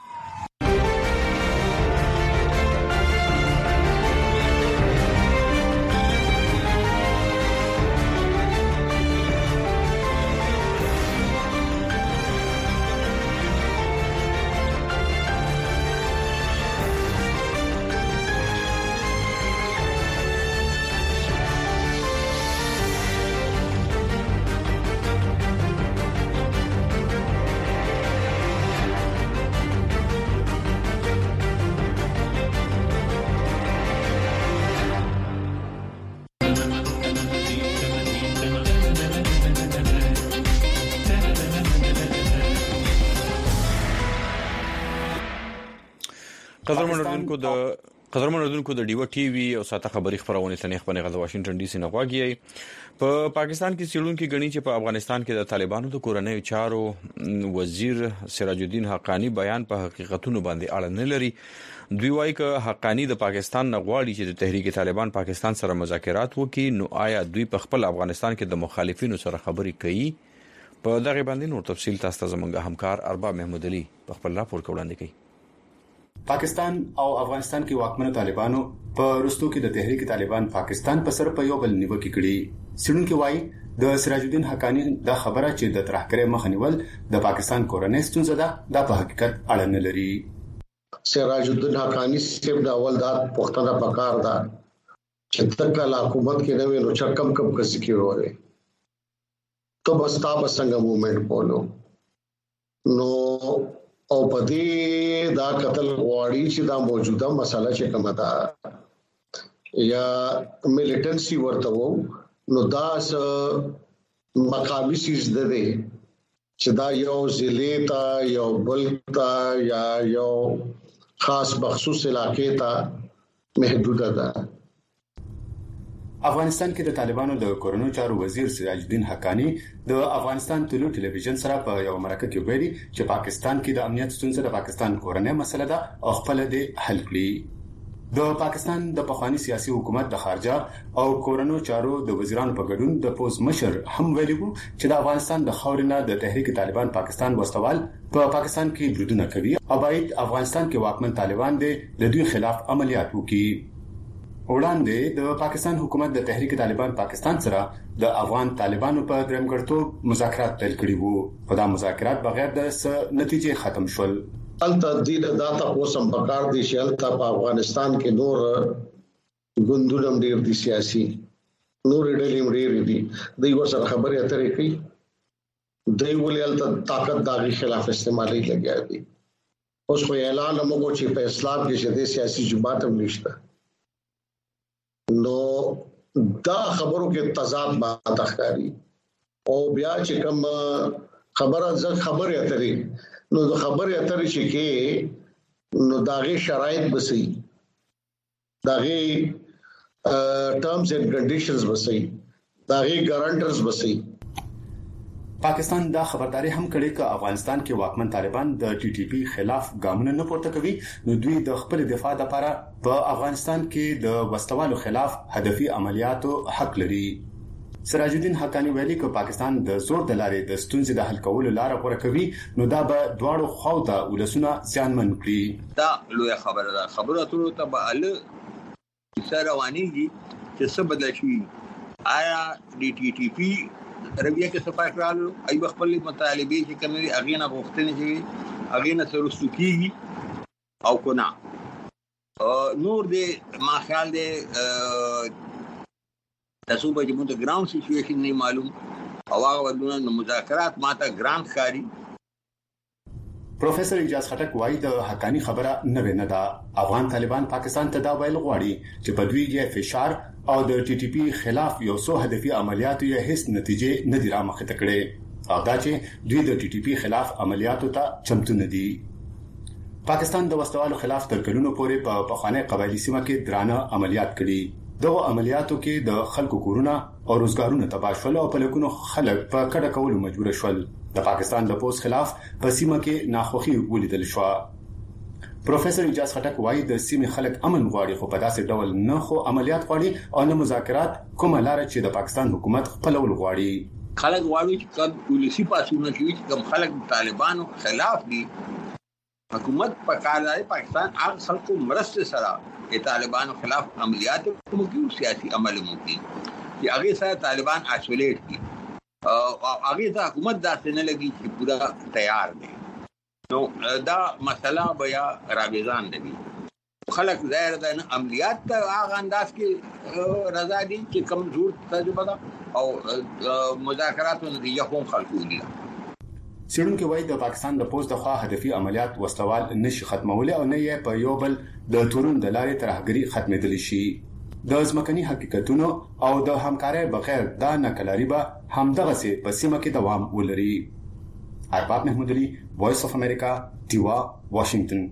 قدرمنو د ډیو ټي وی او ساته خبري خبرونه تنه خبرونه غل واشنگټن ډي سي نه غواګي. په پاکستان کې سیلونکو غني چې په افغانستان کې د طالبانو د کورنۍ چارو وزیر سراج الدین حقانی بیان په حقیقتونو باندې اړه نه لري. دوی وايي چې حقانی د پاکستان نه غواړي چې د تحریک طالبان پاکستان سره مذاکرات وکړي، نو آیا دوی په خپل افغانستان کې د مخالفینو سره خبري کوي؟ په دغه باندې نور تفصيل تاسو ته زموږ همکار ارباب محمود علي په خپل راپور کې وړاندې کوي. پاکستان او افغانستان کې واکمنو طالبانو په رستو کې د تحریک طالبان پاکستان په سر په یو بل نیوکه کړي. سړونکو وايي د سراج الدین حقانی د خبره چې د ترهګرۍ مخ نیول د پاکستان کورنۍ ستونزه ده، دا په حقیقت اړه نه لري. سراج الدین حقانی صاحب د اول داد پښتنه پکار ده چې تکل حکومت کې نه وینو چې کم کس کې وره تو بس تاسو څنګه موومېنټ بولو نو او پدې دا قتل غواړي چې دا موجوده مسله چې کومه ده یا ملیټنسي ورته وو نو دا مقامي سیس ده چې دا یو ضلع تا یو بل تا یا یو خاص مخصوص علاقې ته محدود ده. افغانستان کې د طالبانو د کورونو چارو وزیر سراج الدین حقانی د افغانستان ټلو ټلویزیون سره په یو مرکه کې ویلي چې پاکستان کې د امنیت ستونزې د پاکستان کورنۍ مسله ده او خپل د حل کړي. د پاکستان د پخوانی سیاسي حکومت د خارجه او کورونو چارو د وزیرانو په ګډون د پوز مشر هم ویلي وو چې د افغانستان د خاورینه د تحریک طالبان پاکستان وسوال په پاکستان کې بریدونه کوي او باید افغانستان کې واکمن طالبان د دوی خلاف عملیات وکړي. وړاندې د پاکستان حکومت د تحریک طالبان پاکستان سره د افغان طالبانو په درمګړتوب مذاکرات پیل کړي وو، خو دا مذاکرات بغیر د نتیجې ختم شول. الته د داتا پوسم پکار دي چې الته په افغانستان کې نور ګوندونه ډېر دي، سیاسي نور ډېر ډېر دي، دوی ورسره خبرې اترې کوي، دوی ولې الته طاقت داغي خلاف استعمالي لګیا دي. اوس خو اعلان موږ چې په اسلام کې چې د سیاسي جماعت هم نشته، نو دا خبرو کې تضاد ماته ښکاري. او بیا چې کوم خبره اترې نو د خبرې اترې چې کې نو داغه شرایط بسي، داغه ټرمز اینڈ کنډیشنز بسي، داغه ګارانټرز بسي. پاکستان دا خبرداري هم کړې چې افغانستان کې واکمن طالبان د ټي ټي پی خلاف ګامونه نه پورته کوي، نو دوی د خپل دفاع لپاره په افغانستان کې د وسوالو خلاف هدفي عملیاتو حق لري. سراج الدین حقانی ویلي چې پاکستان د زور د لارې د ستونزې د حل کولو لار غوره کوي، نو دا به دواړو خواو ته ولسونه زیانمن کړي. دا لوی خبره ده. خبره ټول ته به ال سروانيږي چې څه بدل شي. آیا د ټي ټي پی رویه کې صفای کړالو ای خپل مطالبه چې کومې اغینه غوښتنې چې اغینه سره سکیږي او کنا نور دې ما خیال دې تاسو به موږ د ګراوند سچويشن نه معلوم او هغه ودونه مذاکرات ماته ګران خاري. پروفیسور اجاز خټک وایي د حقانی خبره نه ده. افغان طالبان پاکستان ته دا ویل غواړي چې په دوی کې فشار او د ټي ټي پی خلاف یو څو هدفي عملیاتو یې هیڅ نتیجې نه دي رامخته کړې، او دا چې دوی د ټي ټي پی خلاف عملیاتو ته چمتو نه دي. پاکستان د وسوالو خلاف تر کلونو پورې په پخوانی قبایلی سیمه کې درانه عملیات کړي. دغه عملیاتو کې د خلکو کورونه او روزګارونه تباه شول او په لکونو خلک په کډه کولو مجبور شول. د پاکستان د پوز خلاف په سیمه کې ناخوخي ولیدل شو. پروفیسور اجاز خټک وایي د سیمې خلک امن غواړي، خو په داسې ډول نه خو عملیات غواړي او نه مذاکرات، کومه لار چې د پاکستان حکومت خپلول غواړي. خلک غواړي چې کوم پولیسي پاسونه چې کوم خلک طالبانو خلاف دي، حکومت په کار دی پاکستان هغه خلکو مرسته سره د طالبانو خلاف عملیات کوي، سیاسي عمل کوي چې هغه سره طالبان اسولیټ کی او هغه ته حکومت داسې نه لګي چې پورا تیار دي. نو دا مسله بیا رابطان دی. خلک ظاهر ده عملیات ته هغه انداز کې رضا دي چې کمزور تجربه ده او مذاکرات نتیجه هم خلکو دي. سیرونکو وایي د پاکستان د پوز د خوا هدفي عملیات وسوال نشي ختمولای او نه یې په یو بل د تورون د لارې ترهګری ختمېدل شي. د ځمکني حقیقتونو او د همکارۍ بغیر دا ناکلاري به همدغه سي په سیمه کې دوام ولري. ارباب محمود علي، وایس اف امریکا، دیوا، واشنگټن.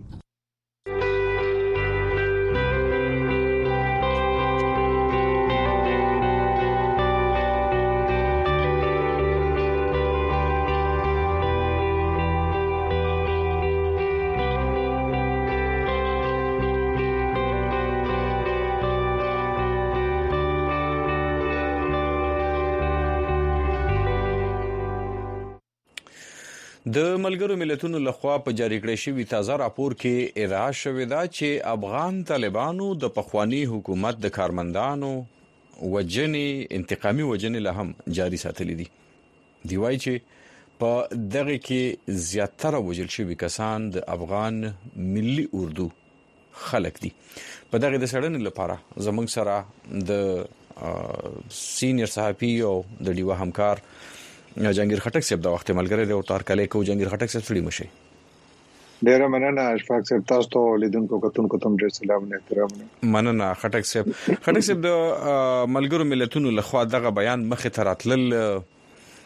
د ملګرو ملتونو لخوا په جاری کړی شوی تازه راپور کې ادعا شوې ده چې افغان طالبانو د پخوانی حکومت د کارمندانو وجنې انتقامي وجنې له هم جاری ساتلې دي. دی وايي چې په دغه کې زیاتره وجل شوی کسان د افغان ملي اردو خلک دي. په دغه د سړنې لپاره زموږ سره د سینیئر صحافي او د ډیوا همکار جنگیر خټک صاحب د وخت ملګری دی او تار کله کو جنگیر خټک صاحب سړي مشه. ډیر مننه اشفاق صاحب، تاسو ته لیدونکو کتونکو ته ډیر سلام او احترام. مننه خټک صاحب. خټک صاحب د ملګرو ملتونو لخوا دغه بیان مخه تراتل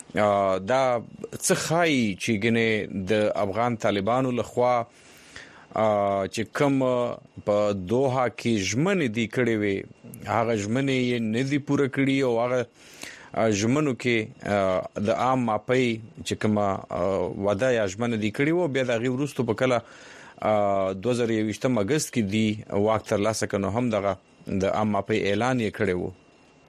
دا څه خای چې ګنه د افغان طالبانو لخوا چې کوم په دوحه کې ژمنې دي کړې وي هغه ژمنې نه دي پوره کړې او هغه ژمنو کې د عام ماپي چې کوم وعده یا ژمنې دي کړې وو بیا د غي ورستو په کله 2023 اگست کې دی وخت تر لاسه کنو هم دغه د عام ماپي اعلان یې کړی وو.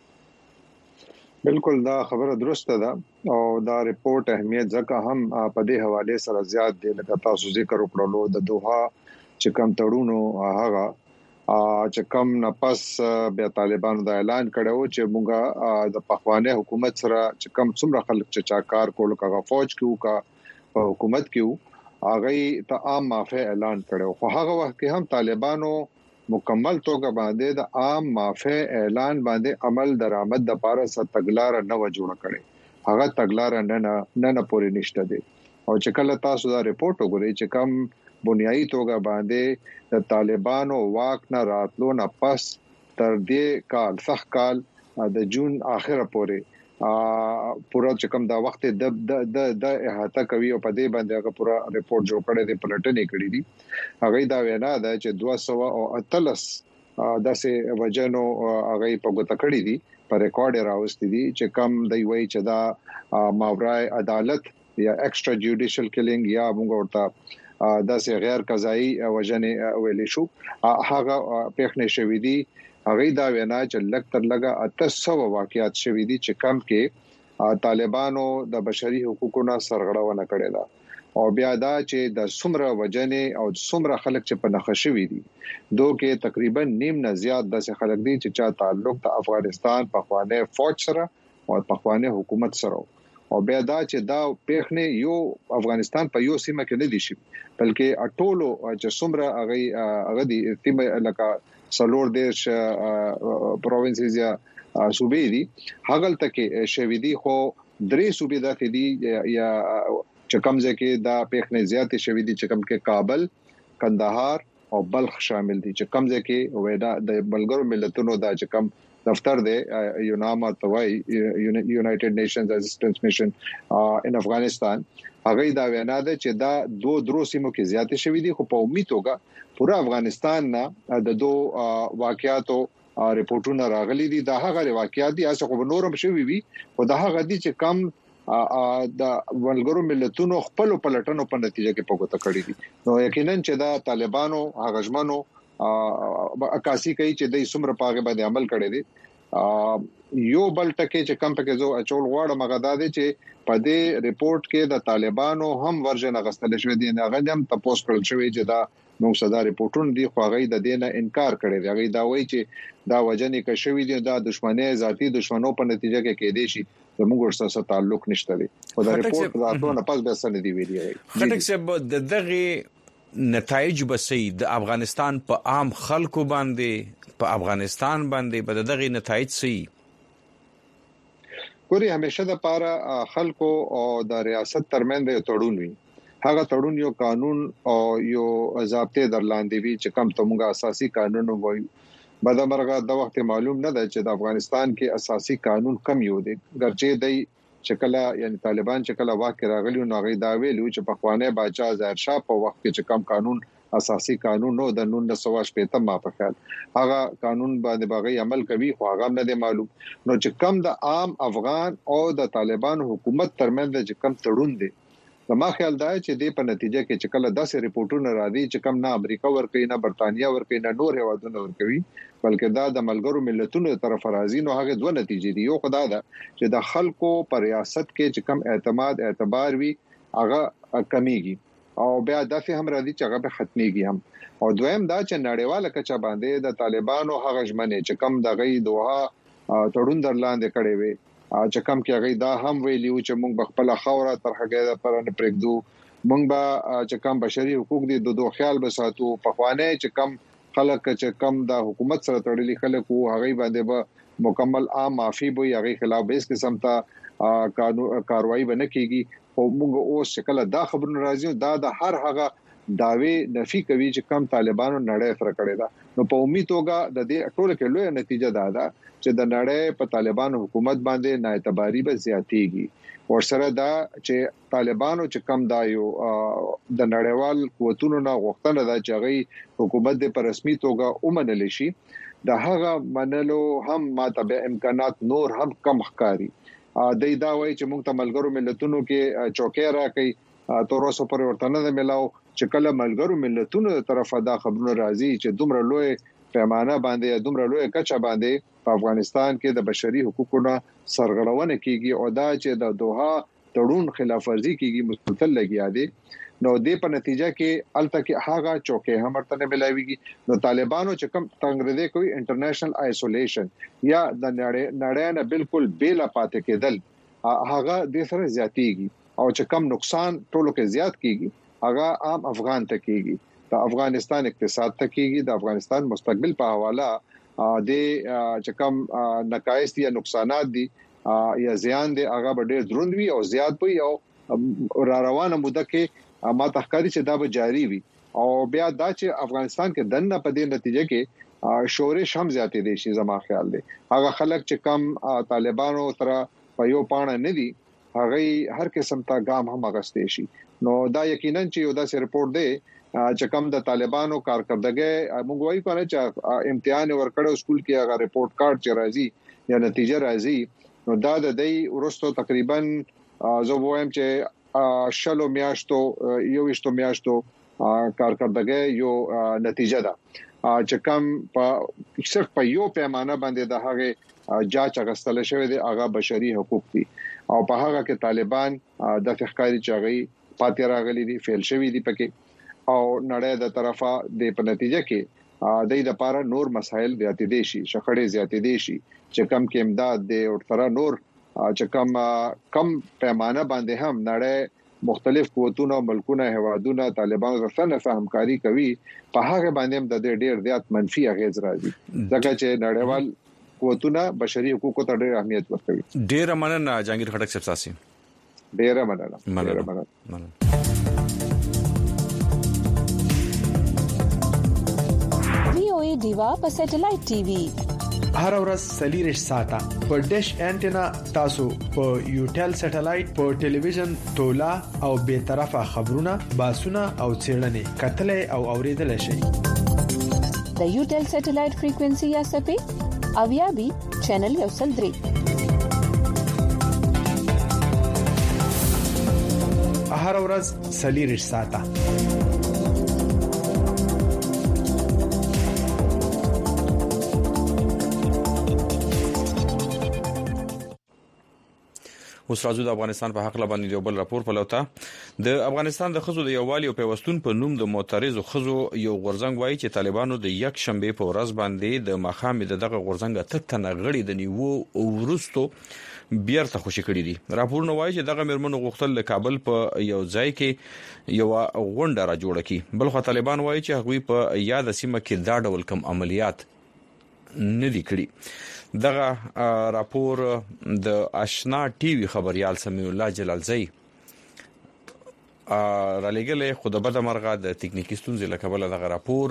بالکل دا خبره درسته ده او دا ریپورت اهمیت ځکه هم په دې حواله سره زیات دی لکه تاسو ذکر وکړلو د دوحه چې کوم تړونو هغه چې کوم نه پس بیا طالبانو دا اعلان کړو چې موږ د پخوانه حکومت سره چې کوم څومره خلک چې چاکار کولو کاغه فوج کیو کا په حکومت کیو هغه ته عام معافی اعلان کړو خو هغه وخت کې هم طالبانو مکمل توګه باندې د عام معافی اعلان باندې عمل درآمد د پاره ست تګلار نه و جوړ کړي هغه تګلار نه پوری نشته دي او چې کله تاسو دا ریپورت وګورئ چې کوم بنیادی توګه باندې د طالبانو واک نه راتلو نه پس تر دې کال صح کال د جون اخره پورې پورا چې کوم دا وخت د احاطه کوي او په دې باندې هغه پورا ریپورت جوړ کړی دی پلټنې کړې دي هغه دا وینا ده چې 213 داسې وجنو هغه په ګوته کړی دي په ریکارډ راوستي دي چې کوم دی وایي چې دا ماورای عدالت یا ایکسترا جوډیشل کیلینګ یا موږ ورته داسې غیر قضایي وجنې ویلې شو هغه پیښنه شوې دي هغه دا وینا چې لکتر لګه 800 واقعات شوې دي چې کم کې طالبانو د بشري حقوقو نه سرغړونه کړې ده او بیا دا چې د سمره وجنې او سمره خلک چې په نخښه شوي دي دوه کې تقریبا نیم نه زیات د خلک دي چې چا تعلق د افغانستان په خوانه فوج سره او په خوانه حکومت سره او بیا دا چې دا پیښنه یو افغانستان په یو سیمه کې نه دي شي بلکې اټولو چې سمره هغه دي سیمه لکه سلور دیش پروینسز یا صوبې دي هغه تلته شوی دي خو درې صوبې داتې دي یا چې کوم ځکه دا پیښنه زیاتې شوی دي چې کوم کې کابل کندهار او بلخ شامل دي چې کوم ځکه وېدا د ملګرو ملتونو دا چې کوم دفتر دی یوناما توای یونایټډ نیشنز اسسټنس میشن ان افغانستان هغه دا وینا ده چې دا دوه سیمو کې زیاتې شوی دي خو په امید توګه پورا افغانستان نه د دوه واقعاتو ریپورتونه راغلي دي دا هغه واقعات دي اسه خو نورم شوی وي او دا هغه دي چې کم د ولګرو ملتونو خپل پلټنو په نتیجه کې پوښتنه کړې دي نو یقینا چې دا طالبانو هغجمنو عکاسي کوي چې د سمره پاغه باندې عمل کړي دي یو بل ټکي چې کم پکې زو اچول غواړم غدا دي چې په دې ریپورت کې د طالبانو هم ورژن غستل شوی دي نه غدم تاسو کړل شوی چې دا نو صدا ریپورتونه دي خو هغه د دې نه انکار کړي دی هغه دا وایي چې دا وجنې کې شوی دي دا دښمنۍ ذاتی دښمنو په نتیجه کې کې دي شي زموږ سره تعلق نشته دی او دا ریپورت راځو نه پس به سن دی ویلي خټک صاحب دغه نتایج بسې د افغانستان په عام خلکو باندې په افغانستان باندې به دغه نتایج سي ګوري همیشه د پاره خلکو او د ریاست ترمنځ یو تړون وي هغه تړون یو قانون او یو ضابطه درلاندې وی چې کوم ته موږ اساسي قانون وایو بدمرغه د وخت معلوم نه ده چې د افغانستان کې اساسي قانون کم یو دی ګرځي دی چې کله یعنی طالبان چې کله واقع راغلی نو غي دا ویلو چې په خوانه باچا ظاهر شاه په وخت کې چې کم قانون اساسي قانون نو د 1915 ما په خیال هغه قانون باندې باغی عمل کوي خو هغه نه دی معلوم نو چې کم د عام افغان او د طالبان حکومت ترمنځ چې کم تړون دی زما خیال دا چې د په نتیجه کې چې کله داسې ریپورتونه راځي چې کم نه امریکا ورکوي نه برتانیا ورکوي نه نور هیوادونه ورکوي بلکې دا د ملګرو ملتونو طرف راځي نو هغه دوه نتیجې دي یو خدای دا چې د خلکو پر ریاست کې چې کم اعتبار وي هغه کمیږي او بیا داسې هم راځي چې هغه به ختميږي هم او دویم دا چې نړیواله کچه باندې د طالبانو هغه ژمنه چې کم دغه دوه تړون درلاندې کړي وي چې کم کې هغه دا هم ویلیو چې موږ خپل خوره تر هغه پر نه پرېږدو موږ به چې کم بشري حقوق دي د دوه خیال بساتو په خوانه چې کم خلک چې کم د حکومت سره تړلي خلک وو هغه باندې به مکمل عام معافي به هغه خلاف به قسم ته قانون کاروایی بنه کیږي او موږ اوس شکل دا خبرونه راځي دا د هر هغه داوی نفي کوي چې کم طالبانو نړۍ سره کړی دا. نو په امید توګه د دې ټول کې لوی نتیجه ده چې د نړۍ په طالبانو حکومت باندې نااعتباري به زیاتېږي. ورسره دا چې طالبانو چې کم دا یو د نړیوال قوتونو نه غوښتنه ده چې هغه حکومت د پر رسمي توګه ومنل شي، د هغه منلو هم ماته امکانات نور هم کم ښکاري. دا وایي چې موږ ته ملګرو ملتونو کې چوکۍ راکې تر اوسه پورې ورته نه ملاو چې کله ملګرو ملتونو تر طرفه دا خبرونه راځي چې دومره لوی پیمانه باندې دومره لوی کچه باندې په افغانستان کې د بشري حقوقو سرغړونه کیږي او دا چې د دوحه تړون خلاف ورزي کیږي مسلسل لګیا دي. نو د په نتیجه کې الته کې هغه چوکۍ هم ورته نه ملاويږي. نو طالبانو چې کوم تنګرده کوي انټرنیشنل آیسولیشن یا د نړۍ نه بالکل بیل پاتې کېدل هغه د سره زیاتېږي او چې کم نقصان ټولو کې زیات کیږي هغه عام افغان ته کیږي، د افغانستان اقتصاد ته کیږي، د افغانستان مستقبل په حواله د چې کم نقایص یا نقصانات دي یا زیان دي هغه به ډېر دروند وي او زیات وي او را روانه موده کې ما تخکاری چې دا به جاری وي. او بیا دا چې افغانستان کې دنه په دې نتیجه کې شورش هم زیاتې دي شي زما خیال دی. هغه خلک چې کم طالبانو تر په یو پاڼه نه دي هغه هر قسم ته ګام هم اغستې شي. نو دا یقینا چې یو داسې رپورت دی چې کوم د طالبانو کارکردګي موږ وایو کنه چې امتحان ورکړو سکول کې هغه رپورت کارت چې راځي یا نتیجه راځي نو دا د دې ورستو تقریبا زه وایم چې شلو میاشتو یو وشتو میاشتو کارکردګي یو نتیجه ده چې کوم په صرف په یو پیمانه باندې د هغه جاج اغستل شوی دی هغه بشري حقوق دي او په هغه کې طالبان د فقاري چاغي پاتې راغلي دي فیل شوی دي پکې او نړۍ د طرفه د په نتیجه کې د دې لپاره نور مسایل زیاتې دي شي شخړې زیاتې دي شي چې کم کې امداد دي او تر نور چې کم پیمانه باندې هم نړۍ مختلف قوتونه ملکونه هوادونه طالبان سره همکاري کوي په هغه باندې هم د ډېر زیات منفي اغیز راځي ځکه چې نړیوال قوتونه بشري حقوقو ته ډېر اهمیت ورکوي. ډېر مننه جهانگیر خټک صاحب ساسي. ډېر مننه. وی دیوا په سټلایټ ټي وي هر ورځ سلیریش ساته په ډیش انټینا تاسو په یوټل سټلایټ په ټلویزیون تولا او به طرفه خبرونه باسونه او چیرنې کتلې او اوریدل شي. د یوټل سټلایټ فریکوئنسي یا سپې او یا بي چینل یو سل درې هر ورځ سلیریش ساته. اوس راځو د افغانستان په حق لباندې یو بل راپور پلوتا. د افغانستان د خزو د یووالي او پیوستون په نوم د معترض خزو یو غورځنګ وایي چې طالبانو د یک شنبه په ورځ باندې د مخامې دغه غورځنګ ته تنغړی د نیو او ورستو بیرته خوشی کړی دي. راپورونه وایي چې دغه مرمنو غوښتل د کابل په یو ځای کې یو غونډه را جوړه کړي، بلخو طالبان وایي چې هغوی په یاد سیمه کې دا ډول کم عملیات نه دي کړی. دغه راپور د آشنا ټي وي خبريال سمي الله جلالزئی را لګلې خو د بده مرغه د ټکنیکی ستونزې لکه دغه راپور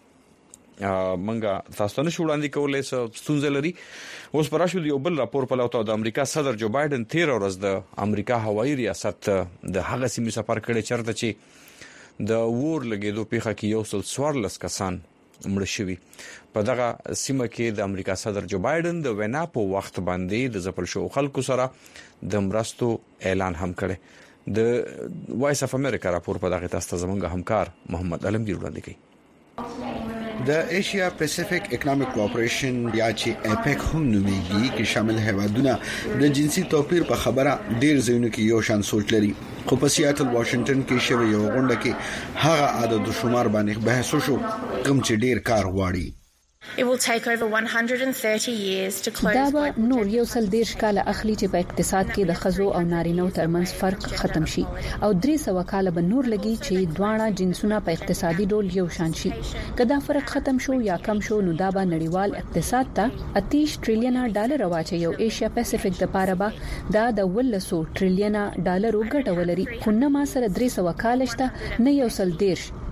منګه تاسو نه شو وړاندې کولای ستونزې لري. اوس پراشو یو بل راپور په لوټو د امریکا صدر جو بایدن 13 ورځ د امریکا هوایي ریاست د هغه سیمې سفر کړي چرته چې د ور لګیدو پیخه کې یو څل 14 کسان مړ شوي. په دغه سیمه کې د امریکا صدر جو بایدن د وینا په وخت باندې د ځپل شو خلکو سره د مرستو اعلان هم کړي. د وایس اف امریکا راپور په دغه تاسو زمونږ همکار محمد علمگیر وړاندې کوي. د ایشیا پیسفیک اکونومیک کوآپریشن یا چې اپیک هم نومېږي کې شامل هیوادونه د جنسي توپیر په خبره ډیر ځایونو کې یو شان سوچ لري، خو په سیاتل واشنگټن کې شوی یو غونډه کې هغه عدد شمار باندې بحث وشو کوم چې ډیر کار غواړي. It will take over 130 years to close. دا به نور یو سل دیرش کال اخلي چې په اقتصاد کې د خزو او نارینه ترمنځ فرق ختم شي او 300 کال به نور لګي چې دواړه جنسونه په اقتصادي ډول یو شان شي. کدا فرق ختم شو یا کم شو نو دا به نړیوال اقتصاد ته 30 ټریلیون ډالر واچي او ایشیا پیسفیک د پاره به دا د 100 ټریلیون ډالر ګټه ولري. خو نه ما سره 300 کال شته نه یو سل دیرش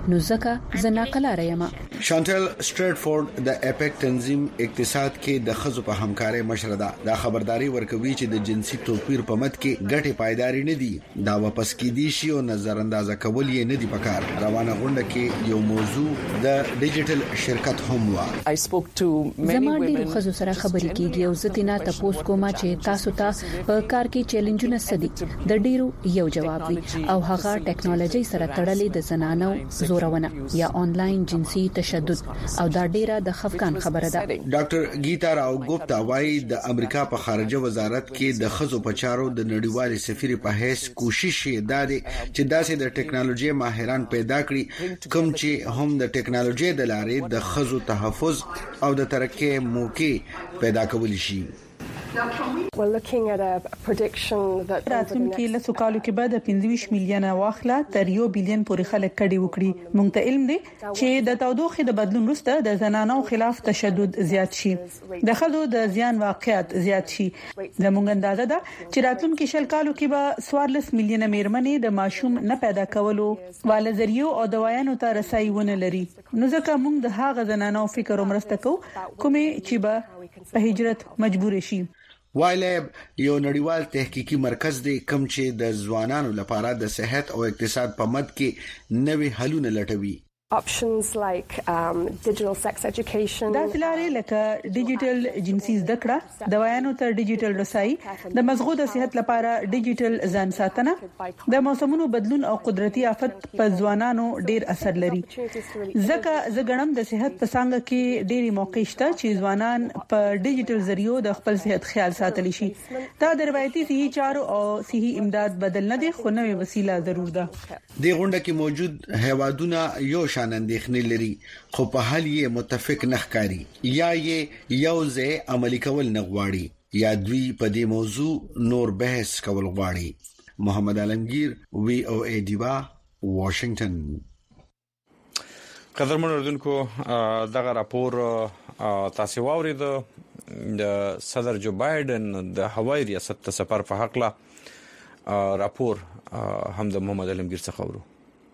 نو ځکه زه ناقلاره یم. شانټل سټریټفورد د اپیک تنظیم اقتصاد کې د خزو په همکارۍ مشره ده. دا خبرداري ورکوي چې د جنسي توپیر په مت کې ګټې پایداري نه دي. دا واپس کیدی شي او نظر اندازه کول یې نه دي پکار. روانه غونډه کې یو موضوع د ډیجیټل شرکت هم و. زما ډیرو خزو سره خبرې کیږي او زه تینا تاسو کوم چې تاسو ته په کار کې چیلنجونه سدي. د ډیرو یو جواب دی او هغه ټیکنالوژي سره تړلې د زنانو زورونه یا آنلاین جنسي تشدد او دا ډیره د خفقان خبره ده. ډاکټر گیتا راو ګوپتا وايي د امریکا په خارجه وزارت کې د خزو په چارو د نړیوال سفیر په هیڅ کوشش یې دادي چې داسې د ټیکنالوژي ماهران پیدا کړي کوم چې هم د ټیکنالوژي د لارې د خزو تحفظ او د ترقۍ موقع پیدا کولی شي. راتلونکي لسو کالو کې به د 25 میلیونه واخله تر 1 بلین پورې خلک کډي وکړي. مونږ ته علم دی چې د تودوخې د بدلون وروسته د زنانو خلاف تشدد زیات شي، د خلکو د زیان واقعیت زیات شي. زموږ اندازه ده چې راتلونکي شل کالو کې به 14 میلیونه میرمنې د ماشوم نه پیدا کولو وال ذریعو او دوايانو ته رسایي ونه لري. نو ځکه موږ د هغه زنانو فکر ومرسته کوو کومې چې به په هجرت مجبور شي. وایلب یو نړیوال تحقیقي مرکز دی کوم چې د ځوانانو لپاره د صحت او اقتصاد په مد کې نوې حلونه لټوي. options like digital sex education. دا لارې لکه ډیجیټل جنسي زده کړه، دوايانو ته ډیجیټل رسایي، د مزغو د صحت لپاره ډیجیټل ځان ساتنه، د موسمونو بدلون او قدرتي آفت په ځوانانو ډیر اثر لري. ځکه زګړم د صحت په څنګه کې ډېری موقع شته چې ځوانان په ډیجیټل ذریعو د خپل صحت خیال ساتلی شي. دا د روایتي صحي چارو او صحي امداد بدل نه دي، خو نوې وسیله ضرور ده. د غونډه کې موجود هیوادونه یو اندېښنې لري خو په حل یې متفق نه ښکاري، یا یې یو ځای عملي کول نه غواړي یا دوی په دې موضوع نور بحث کول غواړي. محمد علمگیر VOA دیوا واشنگټن. قدرمن اردوونکو دغه راپور تاسو واورید د صدر جو بایدن د هوایي ریاست ته سفر په حق لا راپور هم د محمد علمگیر څخه ورو.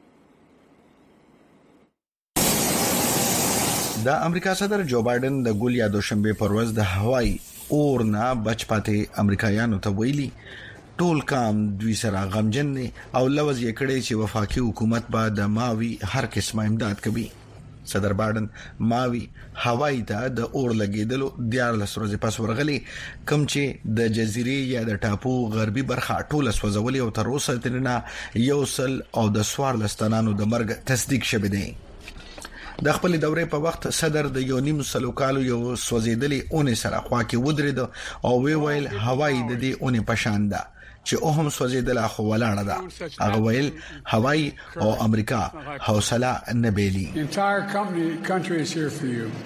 د امریکا صدر جو بایدن د ګول یا دوشنبه پر ورځ د هوایي اور نه بچ پاتې امریکایانو ته ویلي ټول کام دوی سره غمجن او لوز یې کړی چې وفاقي حکومت به د ماوي هر قسمه امداد کوي. صدر بایدن ماوي هوایي ته د اور لګیدلو 14 ورځې پس ورغلي کوم چې د جزیرې یا د ټاپو غربي برخه ټول سوځولې او تر اوسه ترنه یو سل او د 14 تنانو د مرګ تصدیق شوه دی. د خپل دورې په وخت صدر د یو نیم سلو کالو یو سوځیدلې اونې سره خوا کې ودرېد او ویل هوایي د دې اونې پشان ده چې او هم سوځیدل خو ولاړه ده. هغه ویل هوایي او امریکا حوصله نه بیلي. The entire country is here for you.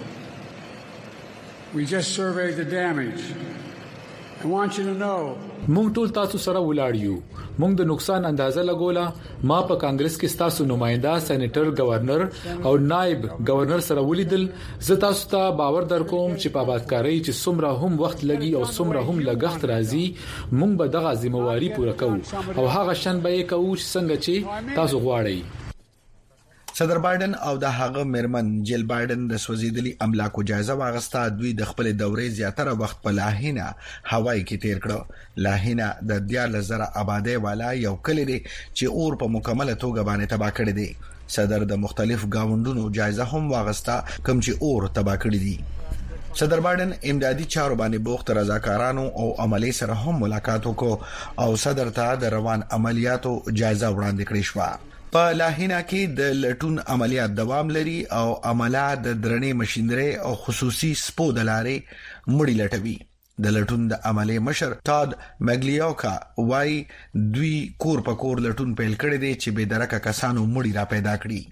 We just surveyed the damage. I want you to know مونږ ټول تاسو سره ولاړ یو. مونږ د نقصان اندازه لګولا. ما په کانګرس کې تاسو نماینده سېنیټر گورنر او نائب گورنر سره ولیدل. زه تاسو ته باور درکوم چې په آبادکاري چې څومره هم وخت لګي او څومره هم لګښت راځي مونږ به دغه ذمہواری پوره کوو او هغه شان به یې کوو څنګه چې تاسو غواړئ. صدر بایدن او د هغه مرمن جیل بایدن د سوځیدلي املاکو جایزه واغسته. دوی د خپل دورې زیاتره وخت په لاهینا هوایي کې تیر کړ. لاهینا د 14,000 آبادی والا یو کلی دی چې اور په مکمله توګه باندې تباہ کړی دی. صدر د مختلف گاونډونو جایزه هم واغسته کوم چې اور تباہ کړی دي. صدر بایدن امدادي چارو باندې بوخت رضاکارانو او عملي سره هم ملاقات وکړ او صدر ته د روان عملیاتو جایزه وړاندې کړې شو. په لاهینا کې د لټون عملیات دوام لري او عملیات د درنې ماشينري او خصوصي سپو د لارې مړی لټوي. د لټون د عملي مشر ټاد مګلیوکا وايي دوی کور په کور لټون پیل کړی دی چې به درکه کسانو مړی را پیدا کړي.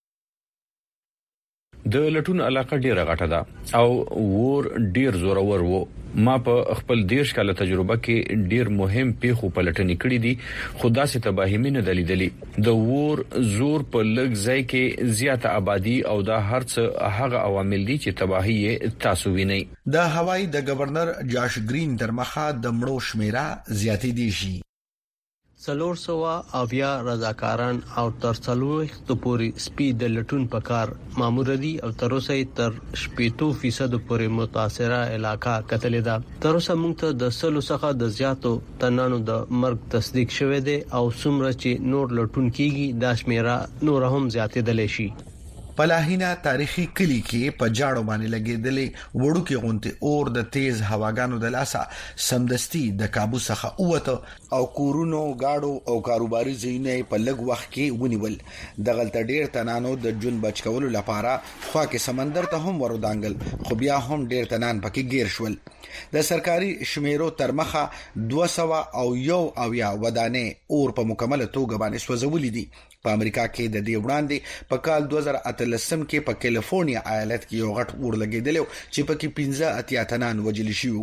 د لټون علاقه ډیره غټه ده او ور ډیر زورور وو. ما په خپل دیش کاله تجربه کې ډیر مهم پیښو په لټنې کړې دي خو داسې تباهي مینه دلیدلې. د ور زور په لږ ځای کې زیاته آبادی او دا هرڅ هغه عوامل دي چې تباهي تاسو وینئ. د هوایي د گورنر جاش گرین تر مخه د مړو شمیره زیاتې دي شي. 300 اویا رضاکاران او تر 40 پورې سپي د لټون په کار مامور دي او تر اوسه تر 80% پورې متاثره علاقہ کتلې ده. تر اوسه موږ ته د 100 څخه د زیاتو تنانو د مرګ تصدیق شوه دي او څومره چې نور لټون کیږي د شمیره نور هم زیاتېدل شي. پلاهینا تاریخي کلی کې په جاړو باندې لګیدلې وړو کې غونته اور د تیز هواګانو د لاسه سمدستي د کابو څخه اوته او کورونو گاډو او کاروباري ځینې په لږ وخت کې ونیول. د غلط ډیر تنانو د جون بچ کولو لپاره خوا کې سمندر ته هم ورودانګل خو بیا هم ډیر تنان پکې گیر شول. د سرکاري شمیرو تر مخه 200 او یو اویا ودانې اور په مکمل توګه باندې سوځولې دي. په امریکا کې د دې وړاندې په کال 2013 کې په کیلیفورنیا ایالت کې یو غټ اور لګیدل چې پکې 15 تنان وژل شوی.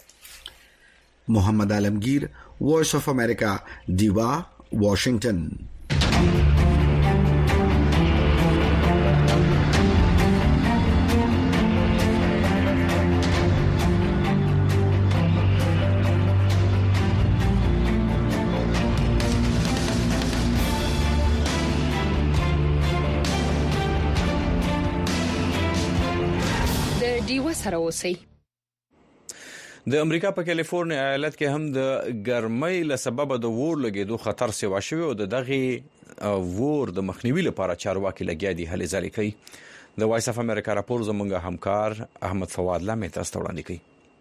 محمد عالمگیر، وایس اف امریکا، دیوا، واشنگټن. سره اوسئ. د امریکا په کیلیفورنیا ایالت کې هم د ګرمۍ له سبب د اور لګیدو خطر سیوا شوی او دغه اور د مخنیوي لپاره چارواکي لګیا دي هلې ځلې کوي. د وایس اف امریکا راپور زموږ همکار احمد فواد لمه تاسو ته وړاندې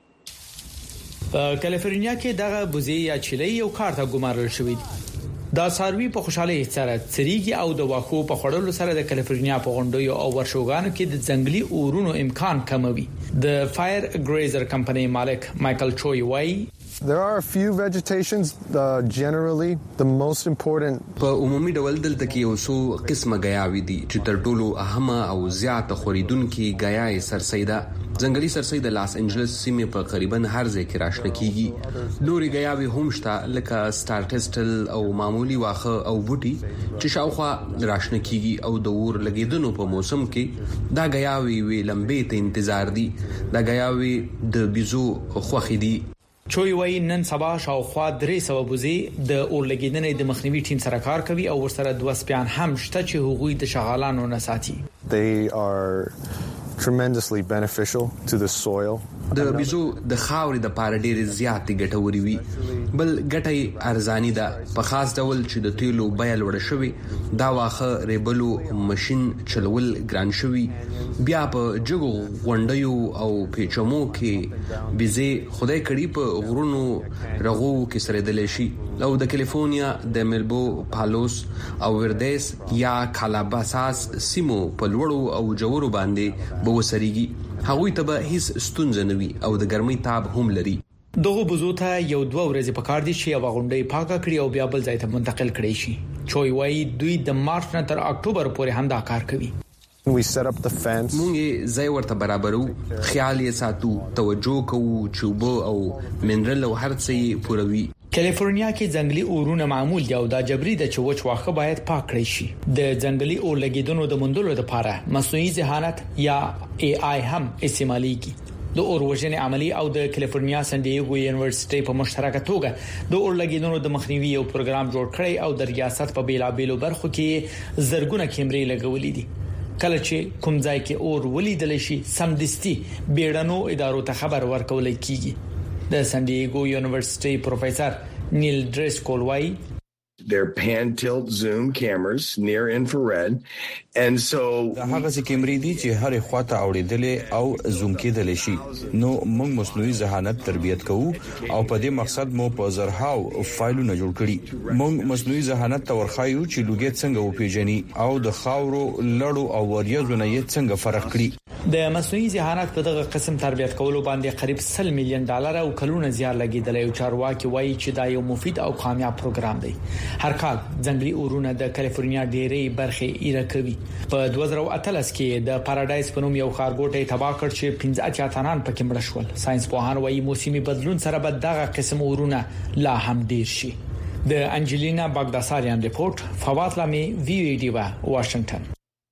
کوي. په کیلیفورنیا کې دغه بوزي یا چيلي یو کار ته ګمارل شوی دی. دا ساروی په خوشاله سره چریږي او د واخو په خړلو سره د کیلیفورنیا په غونډو او ورشوګانو کې د ځنګلي اورونو امکان کموي. د فایر ګریزر کمپنی مالک مایکل چوي وايي There are a few vegetations generally the most important. په عمومي ډول دلته کې یو څو قسمه غیاوي دي چې تر ټولو اهمه او زیاته خوریدونکو غیاي سرسیده ځنګلي سرسي د لاس انجلس سیمې په تقریبا هر ځای کې راشنه کیږي. نوري غیاوي هم شته لکه سټارټسټل او معمولی واخه او بوټي چې شاوخوا راشنه کیږي او د اور لګیدنو په موسم کې دا غیاوي وی لمبې ته انتظار دي. دا غیاوي د بيزو خوخي دي. چوي وای نن سبا شاوخوا 300 بوزي د اور لګیدنې د مخنیوي ټیم سره کار کوي او ورسره 2 سپیان هم شته چې هغوی د شغالانو نه ساتي. They are tremendously beneficial to the soil. د بيزو د خاورې د پاره ډېر زیات ګټوري وي. بل ګټي ارزاني ده په خاص ډول چې د تیلو بیه لوړه شوی دا واخه ریبلو ماشين چلول ګران شوی. بیا په جګو غونډیو او پیچمو کې بيزي خدای کړي په غرونو رغو کې سره دلی شي او د کیلیفورنیا د ملبو پالوس او وردیس یا کالاباساس سیمو په لوړو او جوړو باندې به وسريږي. هغوی ته به هیڅ ستونزه نه وي او د ګرمۍ تاب هم لري. دغه بوزو ته یو 2 ورځې په کار دي چې یو غونډې پاکه کړي او بیا بل ځای ته منتقل کړي شي. چوي وای دوی د مارچ نه تر اکتوبر پورې هم دا کار کوي. We set up the fence. مونږ ځای ورته برابرو، خیال یې ساتو، توجه کوو چې وب او منرل او هر څه پوروي. کیلیفورنیا کې ځنګلي اورونه معمول دي او دا جبري ده چې وچ واخه باید پاک کړی شي. د ځنګلي اور لګیدنو د مندلو لپاره مصنوعي ذهانت یا AI هم استعماليږي. د اور وژنې عملی او د کیلیفورنیا سان ډیګو یونیورسيټي په مشترکه توګه د اور لګیدنو د مخنیوي یو پروګرام جوړ کړی او د ریاست په بیلابېلو برخو کې زرګونه کیمرې لګولې دي. کله چې کوم ځای کې اور ولیدل شي سمدستي بیړنو ادارو ته خبر ورکول کیږي. د سان ډیګو یونیورسيټي پروفیسور نیل ډریسکول وايي They're pan-tilt zoom cameras near infrared and so دا هغه کیمرې دي چې هر خواته اوریدلې او زوم کېدل شي. نو موږ مصنوعي ذهانت تربیت کوو او په دې مقصد مو په زرهاو فایلونه جوړ کړي. موږ مصنوعي ذهانت ته ورخایو چې لوګي څنګه وپیژني او د خاورو لړو او وریځو نه یې څنګه فرق کړي. د مصنوعي ذهانت په دغه قسم تربیت کولو باندې قریب $100 میلیون او کلونه زیار لګیدل او چارواکي وایي چې دا یو مفید او کامیاب پروګرام دی. هر کال ځنګلي اورونه د کیلیفورنیا ډېرې برخې ایره کوي. په 2018 کې د پارادایس په نوم یو ښارګوټی تباہ کړ چې 15 تنان پکې مړ شول. ساينس پوهان وایي موسمي بدلون سره به دغه قسم اورونه لا هم ډېر شي. د انجلینا باغداساریان ریپورت، فواد لامي، وی ډی وا، واشنگټن.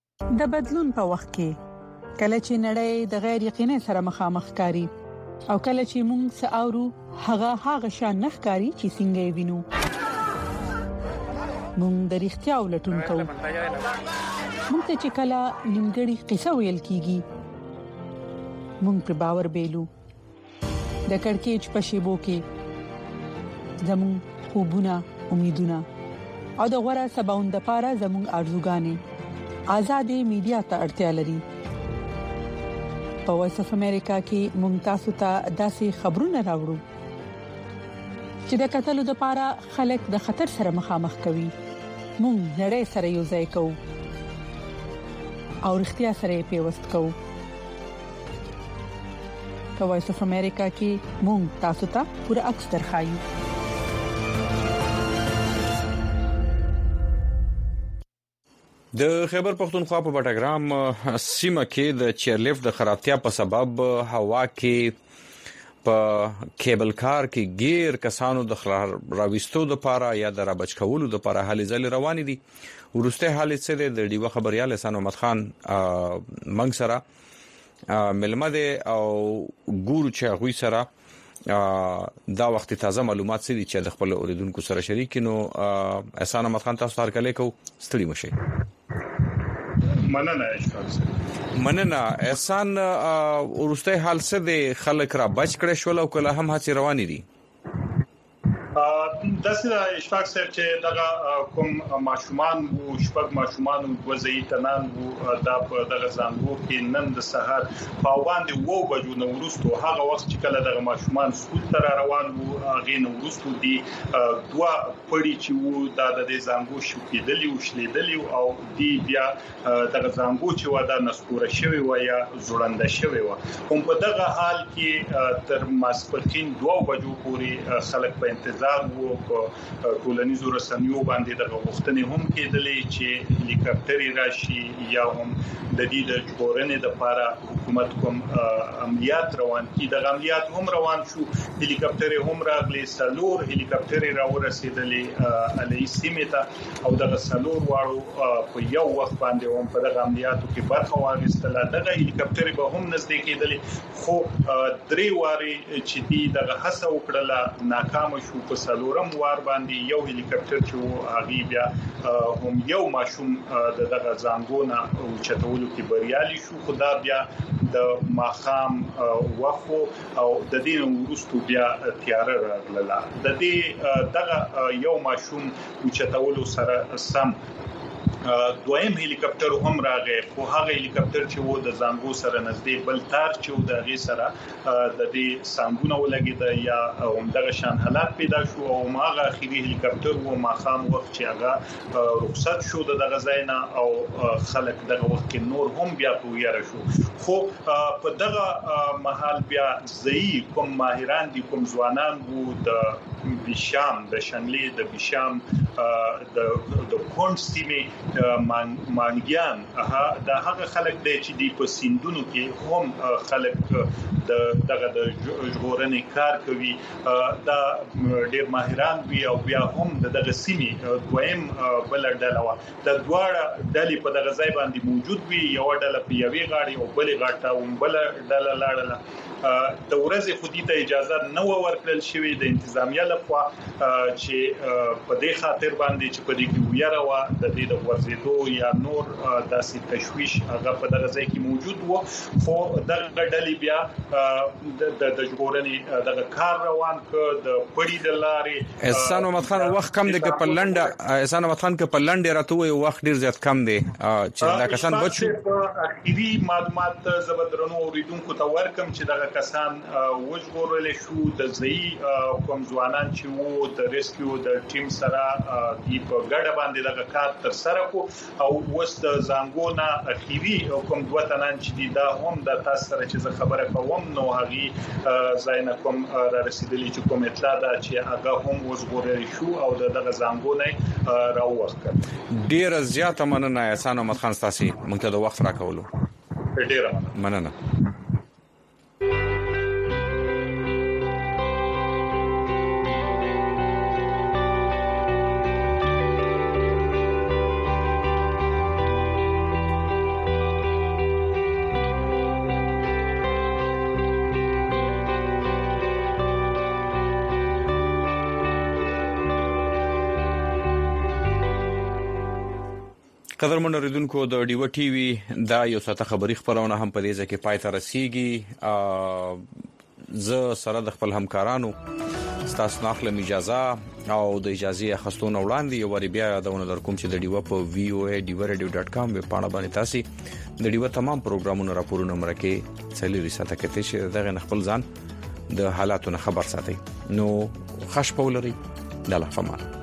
د بدلون په وخت کې کله چې نړۍ د غیر یقیني سره مخامخ کاری او کله چې موږ ساورو هغه شان نخکاری چې څنګه وینو. مونږ د اړتیا ولټون کوو. مونږ ته چې کله نیمګړی قصه ویل کیږي مونږ پر باور بیلو. د کڑکېچ په شیبو کې زموږ خوبونه، امیدونه او د غوړه سباوند لپاره زموږ ارزوګانې آزادې میډیا ته اړتیا لري. په وایس اف امریکا کې مونږ تاسو ته داسې خبرونه راوړو چې د قتلو لپاره خلک د خطر سره مخامخ کوي. مونږ نړۍ سره یو ځای کوو او اړتیا سره پیوست کوو. په وایس اف امریکا کې مونږ تاسو ته پوره عکس درخایو. د خیبر پختونخوا په بټګرام سیمه کې د چیرلیفټ د خرابتیا په سبب هوا کې په کیبل کار کې غیر کسانو د راويستو د پاره یا د رابچ کولو د پاره حالې ځل روان دي. ورسته حالې څه د ډیوه خبريال حسن محمد خان منګ سره ملمد او ګورو چې غوي سره دا وخت تازه معلومات سړي چې د خپل اوریدونکو سره شریک نو احسان محمد خان تاسو هر کله کو ستړي مشي. مننه احسان ورسته حال څه د خلک را بچ کړي شول او کله هم هڅه روانې دي. داسې اشفاق صاحب چې دغه کوم ماشومان وو شپږ ماشومان وو وزې تنان وو دا په دغه زنګو کې نن د سحر په باندې وو بجو نو ورستو هغه وخت چې کله دغه ماشومان سکول تر روان وو هغه نو ورستو دي دوا پړی چې وو دا د زنګو شو کېدلی او شلیدلی او دی بیا دغه زنګو چې ودا نسکوره شوی و یا زړنده شوی و. هم په دغه حال کې تر ماسپښین 2 بجو پورې خلک په انتظار وو. ټولنیزو رسنیو باندې د غوښتنې هم کېدلې چې هلیکاپټر راشي یا هم د دې د جوړنې د لپاره حکومت کوم عملیات روان کړي. د عملیات هم روان شو، هلیکاپټر هم راغلي، سلور هلیکاپټر راورسېدلې علي سیمه او د سلور واړو په یو وخت باندې هم په دغه عملیاتو کې برخه واخیستله. دغه هلیکاپټر به هم نږدې کېدلې خو درې واري چې دې دغه هڅه وکړه ناکام شو. په سلورم وار باندې یو هلیکاپټر چې هغه بیا هم یو ماشوم دغه زنګونه او چتولو کې بریالي شو. خدا بیا د ماخام وخو او د دې ورستو بیا تیار راغله. د دې دغه یو ماشوم چتولو سره سم دویم هلیکاپټر هم راغی خو هغه هلیکاپټر چې وو د زنګو سره نږدې بل تار چې وو د غي سره د دې سانګونه ولګید یا هم دغه شان حالات پیدا شو او ماغه اخیری هلیکاپټر وو ماخام وخت چې هغه رخصت شو دغه ځاینا او خلک دغه وخت کې نور هم بیا پویاره شو. خو په دغه محل بیا ځای کوم ماهران دي کوم ځوانان وو د بشام د شنلې د بشام د کونډ سیمه مانګیان دا هغه خلک دي چې دی په سیندونو کې هم خلک دغه د ژغورنې کار کوي. دا ډېر ماهران وي او بیا هم دغه سیمه دویم بل ډله و د دواړه ډلې په دغه ځای باندې موجود وي. یو ډله په یوې غاړي او بلې غاټه او بل ډله لاړه. د ورځې خودي ته اجازه نه ورکړل شوې د انتظامیه لخوا چې په دې خاطر باندې چې په دې کې ویره و د دې د ورزيدو یا نور داسې تشويش هغه په دغه ځای کې موجود وو. خو دغه ډلې بیا د ژغورنې دغه کار روان ک د پړی د لارې. احسان محمد خان وخت کم دی په لنډه احسان محمد خان په لنډه راته وي وخت ډیر زیات کم دی چې دا کسان بچو. اخیری معلومات زبدرنو اوریدونکو ته ورکم چې دغه کسان وژغورل شو. د ځای کوم ځوانان چې وو د ریسکیو د ټیم سره دی په ګډه باندې دغه کار تر سره کو او وست زنګونه اخیری کوم دوه تنان چې دا هم د تاسو سره چې خبره کوم نو هغه زاینه کوم را رسیدلی چې کوم اطلاع ده چې هغه هم وژغورل شو او دغه زنګونه راوخت. ډیر زیاته مننه احسان محمد خان تاسو موږ ته د وخت راکولو. ډیر مننه. قدرمن اوریدونکو د ډیو ټي وي دا یو ساته خبری خبرونه هم په دې ځکه پای ته رسیدي زه سره د خپل همکارانو ستاسو ناخله اجازه او د اجازه اخستون وړاندې یو ور بیا یادونه درکوم چې د ډیو په voa.divoradio.com په پاڼه باندې تاسو د ډیو تمام پروګرامونو راپورونه مرکه څلوري ساته کې چې دغه خپل ځان د حالاتونو خبر ساتي نو خش پولري د الله فمان